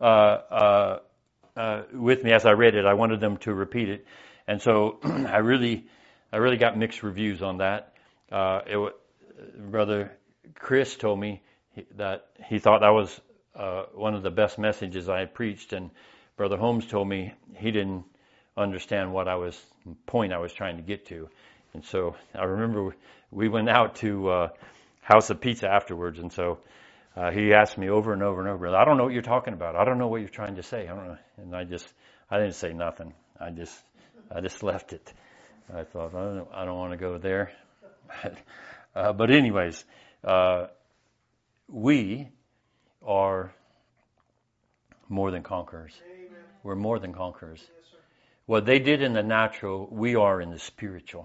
with me as I read it. I wanted them to repeat it. And so I really got mixed reviews on that. Brother Chris told me that he thought that was one of the best messages I had preached. And Brother Holmes told me he didn't understand what point I was trying to get to. And so I remember we went out to House of Pizza afterwards, and so he asked me over and over and over, I don't know what you're talking about. I don't know what you're trying to say. I don't know. And I didn't say nothing. I just left it. I thought, I don't want to go there. But anyways, we are more than conquerors. Amen. We're more than conquerors. Yes, sir. What they did in the natural, we are in the spiritual.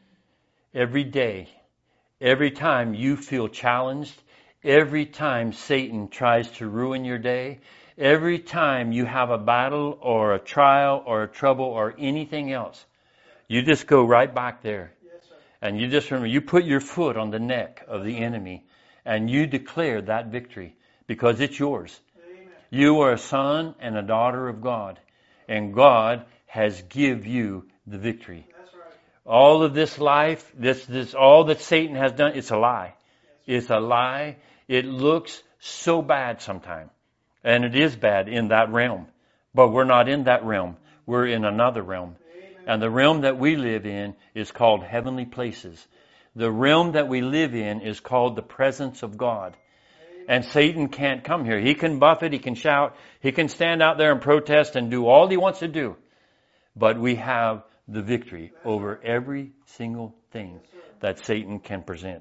Every day, every time you feel challenged, every time Satan tries to ruin your day, every time you have a battle or a trial or a trouble or anything else, you just go right back there. Yes, sir. And you just remember, you put your foot on the neck of the enemy and you declare that victory because it's yours. Amen. You are a son and a daughter of God, and God has give you the victory. That's right. All of this life, this all that Satan has done, it's a lie. It's a lie. It looks so bad sometimes. And it is bad in that realm. But we're not in that realm. We're in another realm. Amen. And the realm that we live in is called heavenly places. The realm that we live in is called the presence of God. And Satan can't come here. He can buffet, he can shout, he can stand out there and protest and do all he wants to do. But we have the victory over every single thing that Satan can present.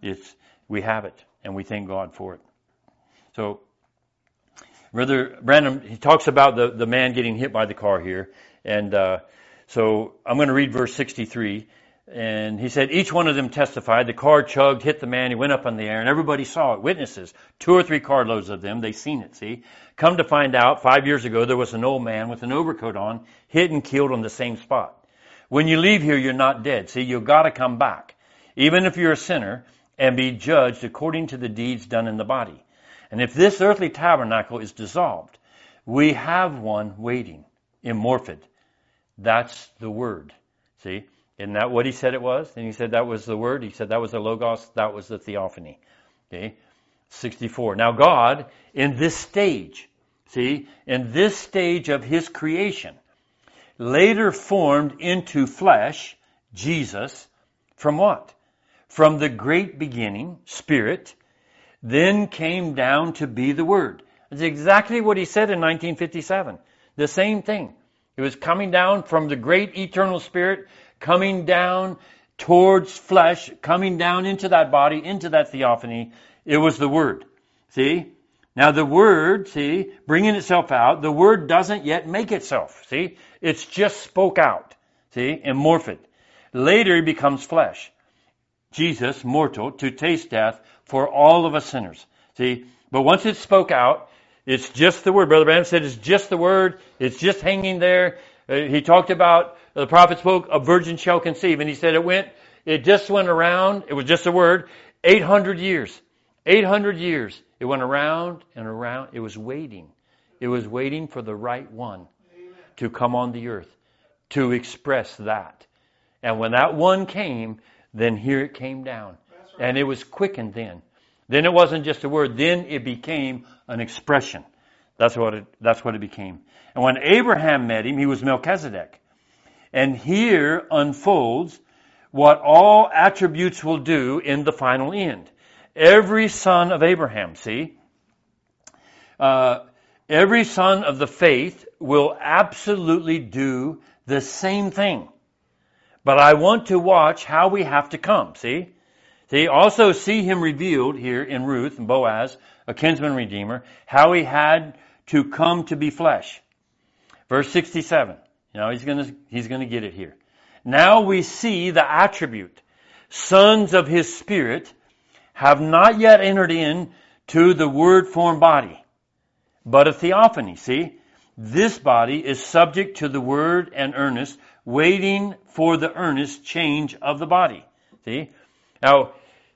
We have it, and we thank God for it. So, Brother Branham, he talks about the man getting hit by the car here. And so I'm going to read verse 63. And he said, each one of them testified. The car chugged, hit the man. He went up in the air, and everybody saw it. Witnesses, 2 or 3 carloads of them. They seen it, see. Come to find out, 5 years ago, there was an old man with an overcoat on, hit and killed on the same spot. When you leave here, you're not dead. See, you've got to come back, even if you're a sinner, and be judged according to the deeds done in the body. And if this earthly tabernacle is dissolved, we have one waiting, immorphid. That's the Word. See? Isn't that what he said it was? And he said that was the Word. He said that was the Logos. That was the Theophany. Okay? 64. Now God, in this stage, see, in this stage of His creation, later formed into flesh, Jesus, from what? From the great beginning, Spirit, then came down to be the Word. That's exactly what He said in 1957. The same thing. It was coming down from the great eternal Spirit, coming down towards flesh, coming down into that body, into that theophany. It was the Word. See? Now the Word, see, bringing itself out, the Word doesn't yet make itself. See? It's just spoke out. See? Immorphid. Later He becomes flesh. Jesus, mortal, to taste death for all of us sinners. See? But once it spoke out, it's just the Word. Brother Branham said it's just the Word. It's just hanging there. He talked about, the prophet spoke, a virgin shall conceive. And he said it just went around, it was just a word, 800 years. 800 years. It went around and around. It was waiting. It was waiting for the right one to come on the earth, to express that. And when that one came, then here it came down. Right. And it was quickened then. Then it wasn't just a word. Then it became an expression. That's what it became. And when Abraham met him, he was Melchizedek. And here unfolds what all attributes will do in the final end. Every son of Abraham, see? Every son of the faith will absolutely do the same thing. But I want to watch how we have to come, see? See, also see him revealed here in Ruth and Boaz, a kinsman redeemer, how he had to come to be flesh. Verse 67. He's gonna get it here. Now we see the attribute. Sons of his spirit have not yet entered in to the word formed body, but a theophany. See, this body is subject to the word and earnest, waiting for the earnest change of the body. See, now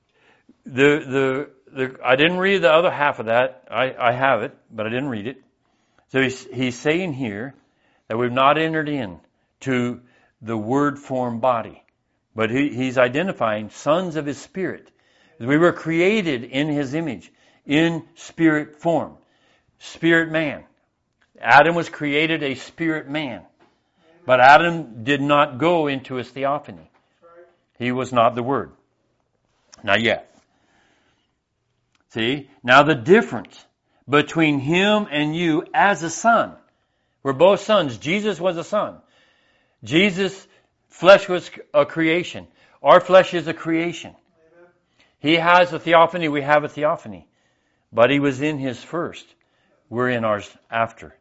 I didn't read the other half of that. I have it, but I didn't read it. So he's saying here that we've not entered in to the word formed body, but he's identifying sons of his spirit. We were created in his image, in spirit form, spirit man. Adam was created a spirit man, but Adam did not go into his theophany. He was not the Word. Not yet. See? Now the difference between him and you as a son. We're both sons. Jesus was a son. Jesus' flesh was a creation. Our flesh is a creation. He has a theophany, we have a theophany. But he was in his first. We're in ours after.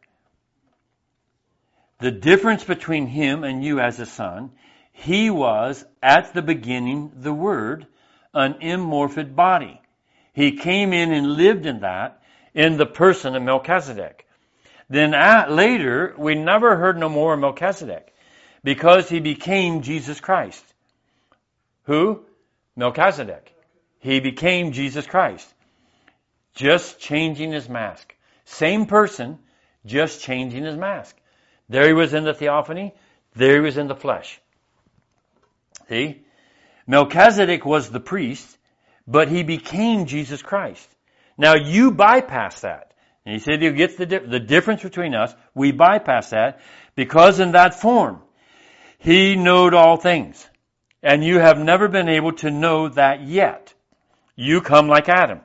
The difference between him and you as a son, he was at the beginning the Word, an immorphed body. He came in and lived in that, in the person of Melchizedek. Then later, we never heard no more of Melchizedek, because he became Jesus Christ. Who? Melchizedek. He became Jesus Christ. Just changing his mask. Same person, just changing his mask. There he was in the theophany. There he was in the flesh. See? Melchizedek was the priest, but he became Jesus Christ. Now you bypass that. And he said you get the difference between us. We bypass that because in that form, he knowed all things. And you have never been able to know that yet. You come like Adam.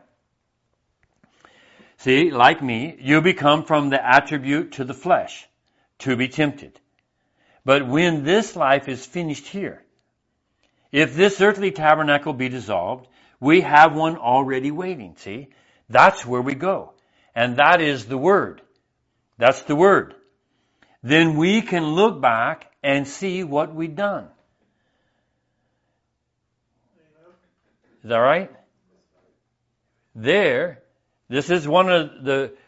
See, like me, you become from the attribute to the flesh, to be tempted. But when this life is finished here, if this earthly tabernacle be dissolved, we have one already waiting, see? That's where we go. And that is the Word. That's the Word. Then we can look back and see what we've done. Is that right? This is one of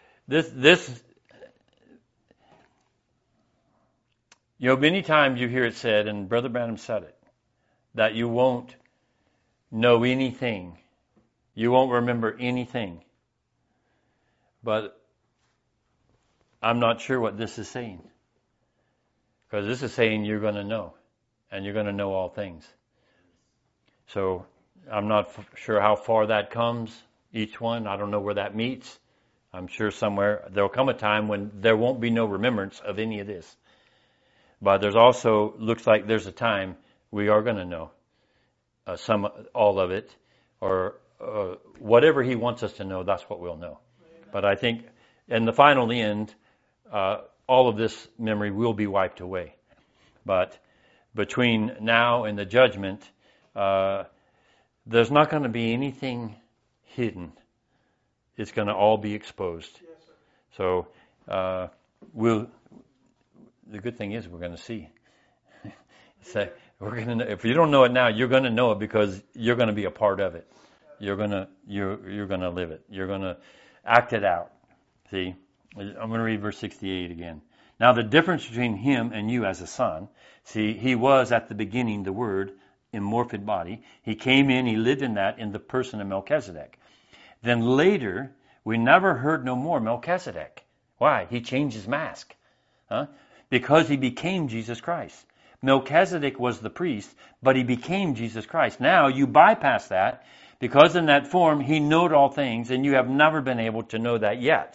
many times you hear it said, and Brother Branham said it, that you won't know anything. You won't remember anything. But I'm not sure what this is saying. Because this is saying you're going to know. And you're going to know all things. So I'm not sure how far that comes, each one. I don't know where that meets. I'm sure somewhere there'll come a time when there won't be no remembrance of any of this. But there's also, looks like there's a time we are going to know all of it. Or whatever he wants us to know, that's what we'll know. But I think in the final end, all of this memory will be wiped away. But between now and the judgment, there's not going to be anything hidden. It's going to all be exposed. So the good thing is we're going to see. So we're going to know, if you don't know it now, you're going to know it because you're going to be a part of it. You're going to live it. You're going to act it out. See, I'm going to read verse 68 again. Now the difference between him and you as a son, see, he was at the beginning the Word, immorphed body. He came in, he lived in that in the person of Melchizedek. Then later, we never heard no more Melchizedek. Why? He changed his mask. Because he became Jesus Christ. Melchizedek was the priest, but he became Jesus Christ. Now you bypass that because in that form he knowed all things and you have never been able to know that yet.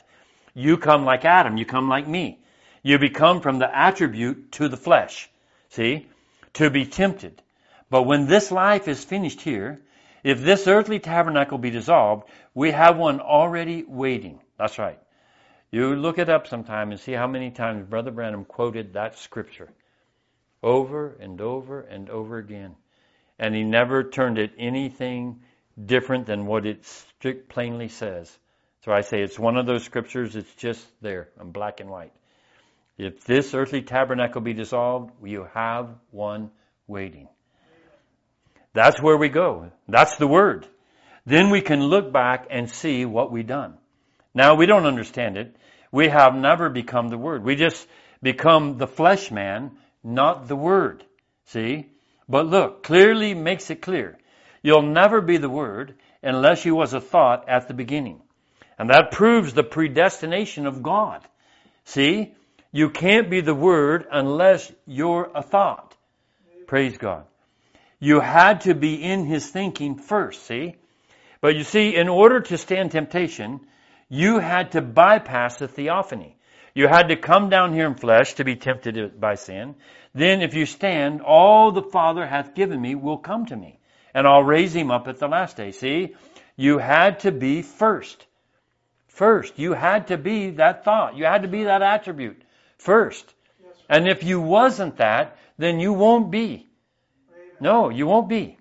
You come like Adam. You come like me. You become from the attribute to the flesh. See? To be tempted. But when this life is finished here, if this earthly tabernacle be dissolved, we have one already waiting. That's right. You look it up sometime and see how many times Brother Branham quoted that scripture. Over and over and over again. And he never turned it anything different than what it strict plainly says. So I say it's one of those scriptures, it's just there in black and white. If this earthly tabernacle be dissolved, you have one waiting. That's where we go. That's the word. Then we can look back and see what we've done. Now we don't understand it. We have never become the word. We just become the flesh man, not the word. See? But look, clearly makes it clear. You'll never be the word unless you was a thought at the beginning. And that proves the predestination of God. See? You can't be the word unless you're a thought. Praise God. You had to be in his thinking first, see? But you see, in order to stand temptation, you had to bypass the theophany. You had to come down here in flesh to be tempted by sin. Then if you stand, all the Father hath given me will come to me, and I'll raise him up at the last day. See? You had to be first. First. You had to be that thought. You had to be that attribute. First. Yes, sir. And if you wasn't that, then you won't be. Amen. No, you won't be.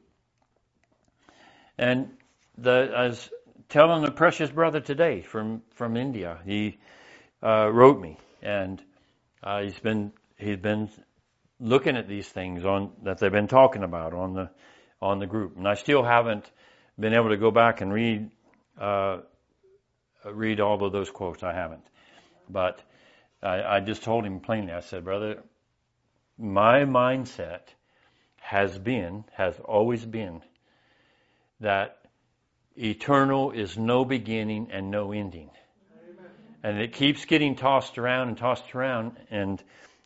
And I was telling a precious brother today from India. He wrote me, and he's been looking at these things that they've been talking about on the group, and I still haven't been able to go back and read all of those quotes. I haven't, but I just told him plainly. I said, brother, my mindset has always been that eternal is no beginning and no ending. Amen. And it keeps getting tossed around, and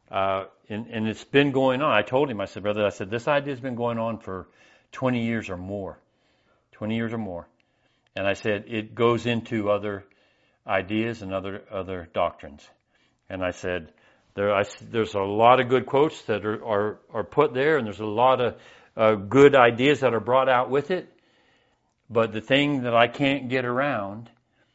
it's been going on. I told him, I said, brother, this idea's been going on for 20 years or more. 20 years or more. And I said, it goes into other ideas and other doctrines. And I said, there's a lot of good quotes that are put there, and there's a lot of good ideas that are brought out with it. But the thing that I can't get around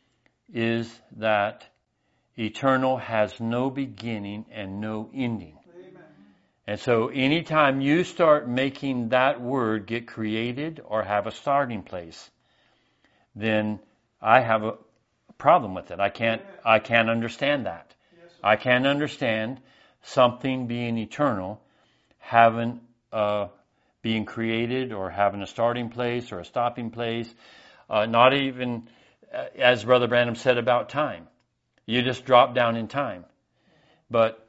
is that eternal has no beginning and no ending. Amen. And so anytime you start making that word get created or have a starting place, then I have a problem with it. I can't understand that. Yes, sir. I can't understand something being eternal having being created or having a starting place or a stopping place. Not even, as Brother Branham said about time. You just drop down in time. But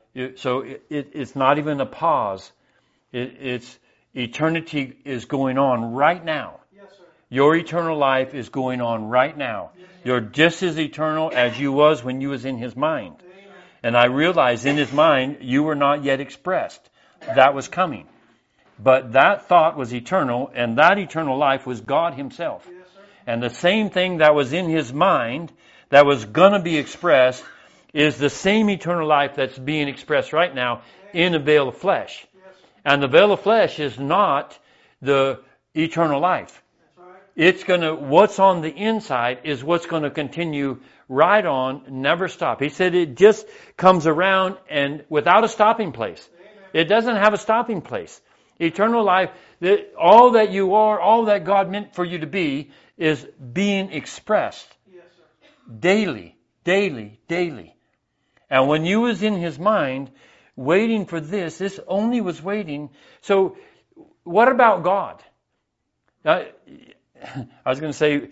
it's not even a pause. It's eternity is going on right now. Yes, sir. Your eternal life is going on right now. Yes, sir. You're just as eternal as you was when you was in his mind. Amen. And I realized in his mind you were not yet expressed. That was coming. But that thought was eternal, and that eternal life was God himself. Yes, sir. And the same thing that was in his mind that was going to be expressed is the same eternal life that's being expressed right now in the veil of flesh. Yes, sir. And the veil of flesh is not the eternal life. That's right. What's on the inside is what's going to continue right on, never stop. He said it just comes around and without a stopping place. Amen. It doesn't have a stopping place. Eternal life, all that you are, all that God meant for you to be is being expressed Yes, sir. daily, daily, daily. And when you was in his mind waiting for this only was waiting. So what about God? I was going to say,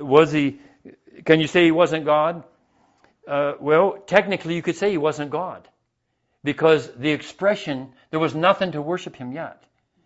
can you say he wasn't God? Well, technically you could say he wasn't God. Because the expression, there was nothing to worship him yet.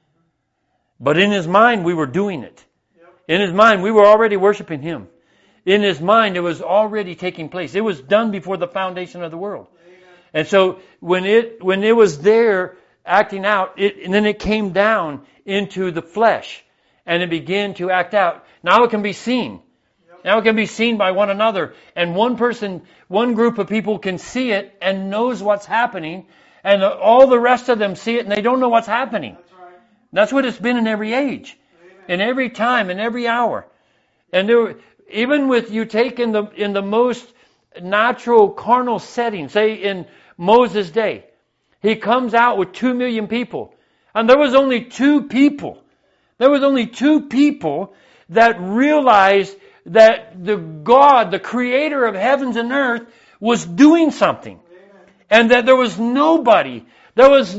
But in his mind, we were doing it. Yep. In his mind, we were already worshiping him. In his mind, it was already taking place. It was done before the foundation of the world. Amen. And so when it was there acting out, and then it came down into the flesh, and it began to act out. Now it can be seen. Yep. Now it can be seen by one another. And one person, one group of people can see it and knows what's happening. And all the rest of them see it and they don't know what's happening. That's right. That's what it's been in every age. Amen. In every time, in every hour. And there, even with you take in the most natural carnal setting, say in Moses' day, he comes out with 2 million people. And there was only 2 people. There was only 2 people that realized that the God, the creator of heavens and earth, was doing something. Amen. And that there was nobody, there was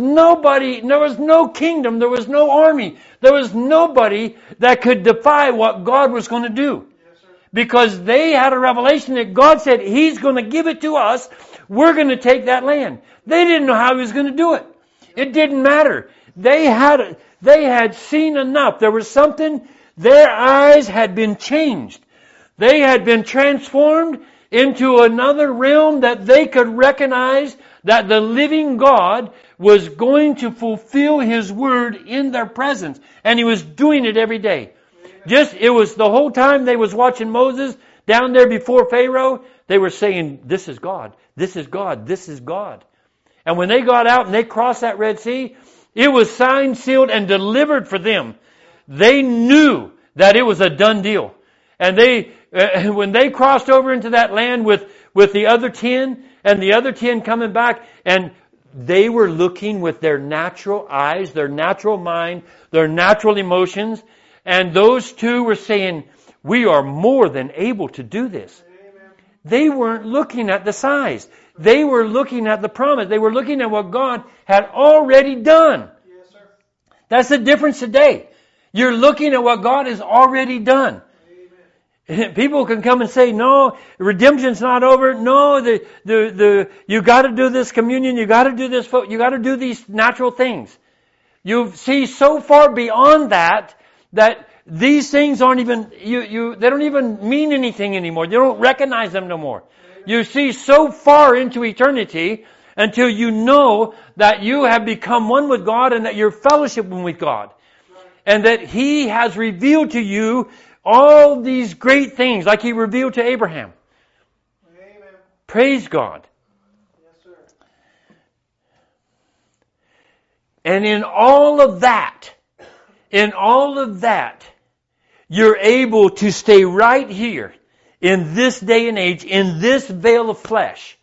no kingdom, there was no army, there was nobody that could defy what God was going to do. Yes, sir. Because they had a revelation that God said, He's going to give it to us, we're going to take that land. They didn't know how He was going to do it. It didn't matter. They had seen enough. There was something, their eyes had been changed. They had been transformed into another realm that they could recognize that the living God was going to fulfill His word in their presence. And He was doing it every day. It was the whole time they was watching Moses down there before Pharaoh, they were saying, this is God, this is God, this is God. And when they got out and they crossed that Red Sea, it was signed, sealed, and delivered for them. They knew that it was a done deal. And when they crossed over into that land with the other 10, and the other 10 coming back, and they were looking with their natural eyes, their natural mind, their natural emotions, and those 2 were saying, we are more than able to do this. Amen. They weren't looking at the size. They were looking at the promise. They were looking at what God had already done. Yes, sir. That's the difference today. You're looking at what God has already done. Amen. People can come and say, no, redemption's not over. No, you got to do this communion. You got to do this. You got to do these natural things. You see so far beyond that these things aren't even, they don't even mean anything anymore. You don't recognize them no more. You see so far into eternity until you know that you have become one with God and that you're fellowshipping with God. And that He has revealed to you all these great things like He revealed to Abraham. Amen. Praise God. Yes, sir. And in all of that, you're able to stay right here in this day and age, in this veil of flesh,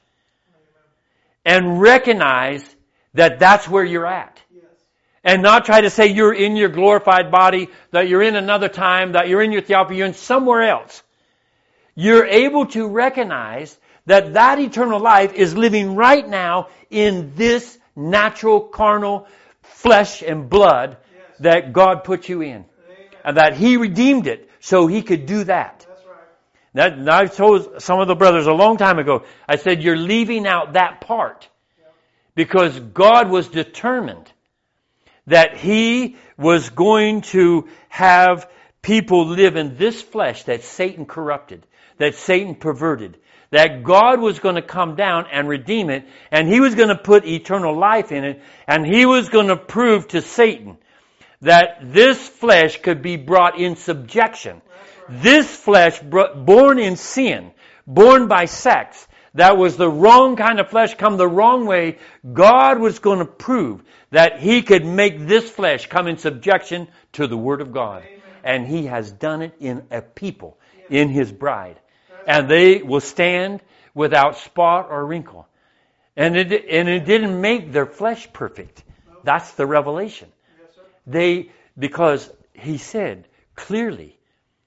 and recognize that that's where you're at. Yes. And not try to say you're in your glorified body, that you're in another time, that you're in your theophany, you're in somewhere else. You're able to recognize that eternal life is living right now in this natural, carnal flesh and blood that God put you in. Amen. And that He redeemed it so He could do that. That's right. I told some of the brothers a long time ago, I said, you're leaving out that part. Because God was determined that He was going to have people live in this flesh that Satan corrupted, that Satan perverted, that God was going to come down and redeem it, and He was going to put eternal life in it, and He was going to prove to Satan that this flesh could be brought in subjection. This flesh born in sin, born by sex, that was the wrong kind of flesh come the wrong way. God was going to prove that He could make this flesh come in subjection to the Word of God. Amen. And He has done it in a people, in His bride. And they will stand without spot or wrinkle. And it didn't make their flesh perfect. That's the revelation. Yes, sir. Because He said clearly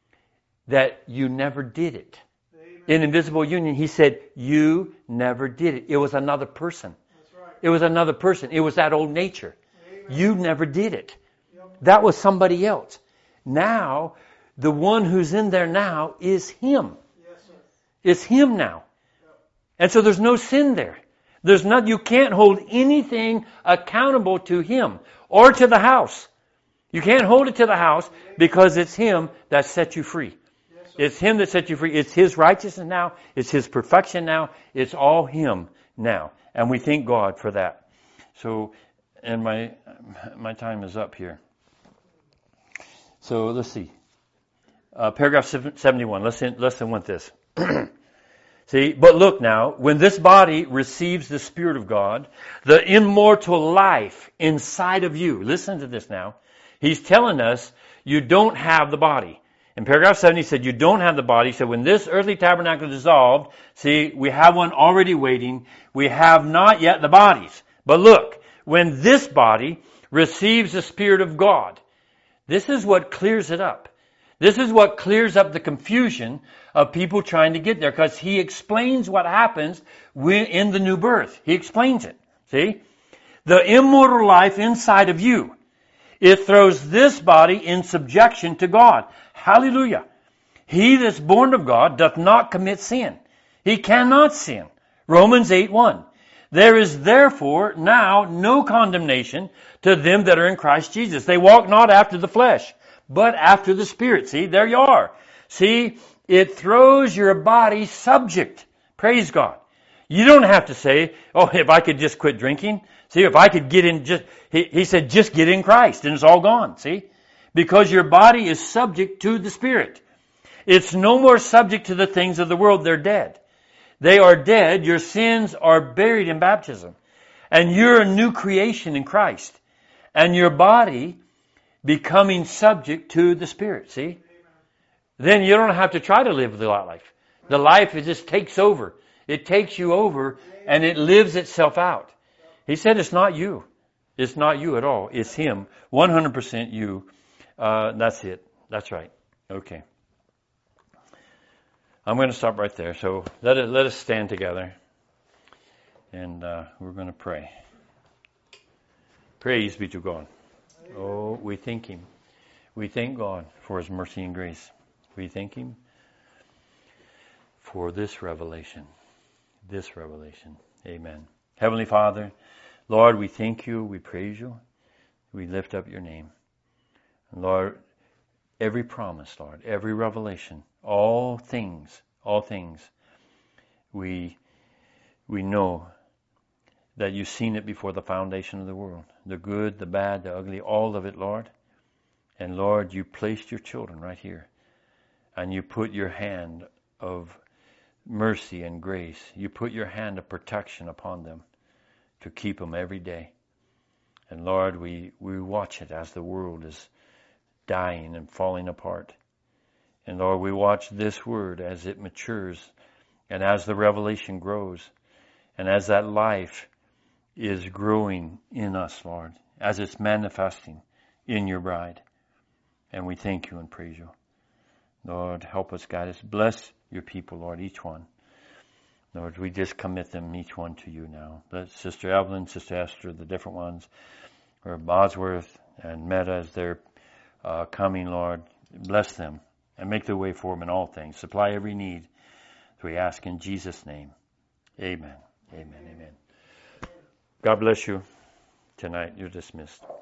that you never did it. In Invisible Union, He said, you never did it. It was another person. That's right. It was another person. It was that old nature. Amen. You never did it. Yep. That was somebody else. Now, the one who's in there now is Him. Yes, sir. It's Him now. Yep. And so there's no sin there. You can't hold anything accountable to Him or to the house. You can't hold it to the house because it's Him that set you free. It's Him that set you free. It's His righteousness now. It's His perfection now. It's all Him now. And we thank God for that. So, and my time is up here. So let's see. paragraph 71. Listen with this. See, but look now, when this body receives the Spirit of God, the immortal life inside of you, listen to this now. He's telling us you don't have the body. In paragraph 7, he said, you don't have the body. He said, when this earthly tabernacle is dissolved, see, we have one already waiting. We have not yet the bodies. But look, when this body receives the Spirit of God, this is what clears it up. This is what clears up the confusion of people trying to get there, because he explains what happens in the new birth. He explains it. See? The immortal life inside of you. It throws this body in subjection to God. Hallelujah. He that's born of God doth not commit sin. He cannot sin. Romans 8:1. There is therefore now no condemnation to them that are in Christ Jesus. They walk not after the flesh, but after the Spirit. See, there you are. See, it throws your body subject. Praise God. You don't have to say, oh, if I could just quit drinking. See, if I could get in he said, just get in Christ and it's all gone. See? Because your body is subject to the Spirit. It's no more subject to the things of the world. They're dead. They are dead. Your sins are buried in baptism. And you're a new creation in Christ. And your body becoming subject to the Spirit. See? Then you don't have to try to live the life. The life, it just takes over. It takes you over and it lives itself out. He said it's not you. It's not you at all. It's Him. 100% you. That's it. That's right. Okay. I'm going to stop right there. So let us stand together. And we're going to pray. Praise be to God. Oh, we thank Him. We thank God for His mercy and grace. We thank Him for this revelation. This revelation. Amen. Heavenly Father, Lord, we thank You. We praise You. We lift up Your name. And Lord, every promise, Lord, every revelation, all things, we know that You've seen it before the foundation of the world. The good, the bad, the ugly, all of it, Lord. And Lord, You placed Your children right here. And You put Your hand of mercy and grace. You put Your hand of protection upon them to keep them every day. And Lord, we watch it as the world is dying and falling apart. And Lord, we watch this word as it matures and as the revelation grows and as that life is growing in us, Lord, as it's manifesting in Your bride. And we thank You and praise You. Lord, help us, guide us. Bless Your people, Lord, each one. Lord, we just commit them, each one, to You now. Bless Sister Evelyn, Sister Esther, the different ones, or Bosworth and Meta as they're coming, Lord. Bless them and make the way for them in all things. Supply every need. We ask in Jesus' name. Amen. Amen. Amen. God bless you. Tonight you're dismissed.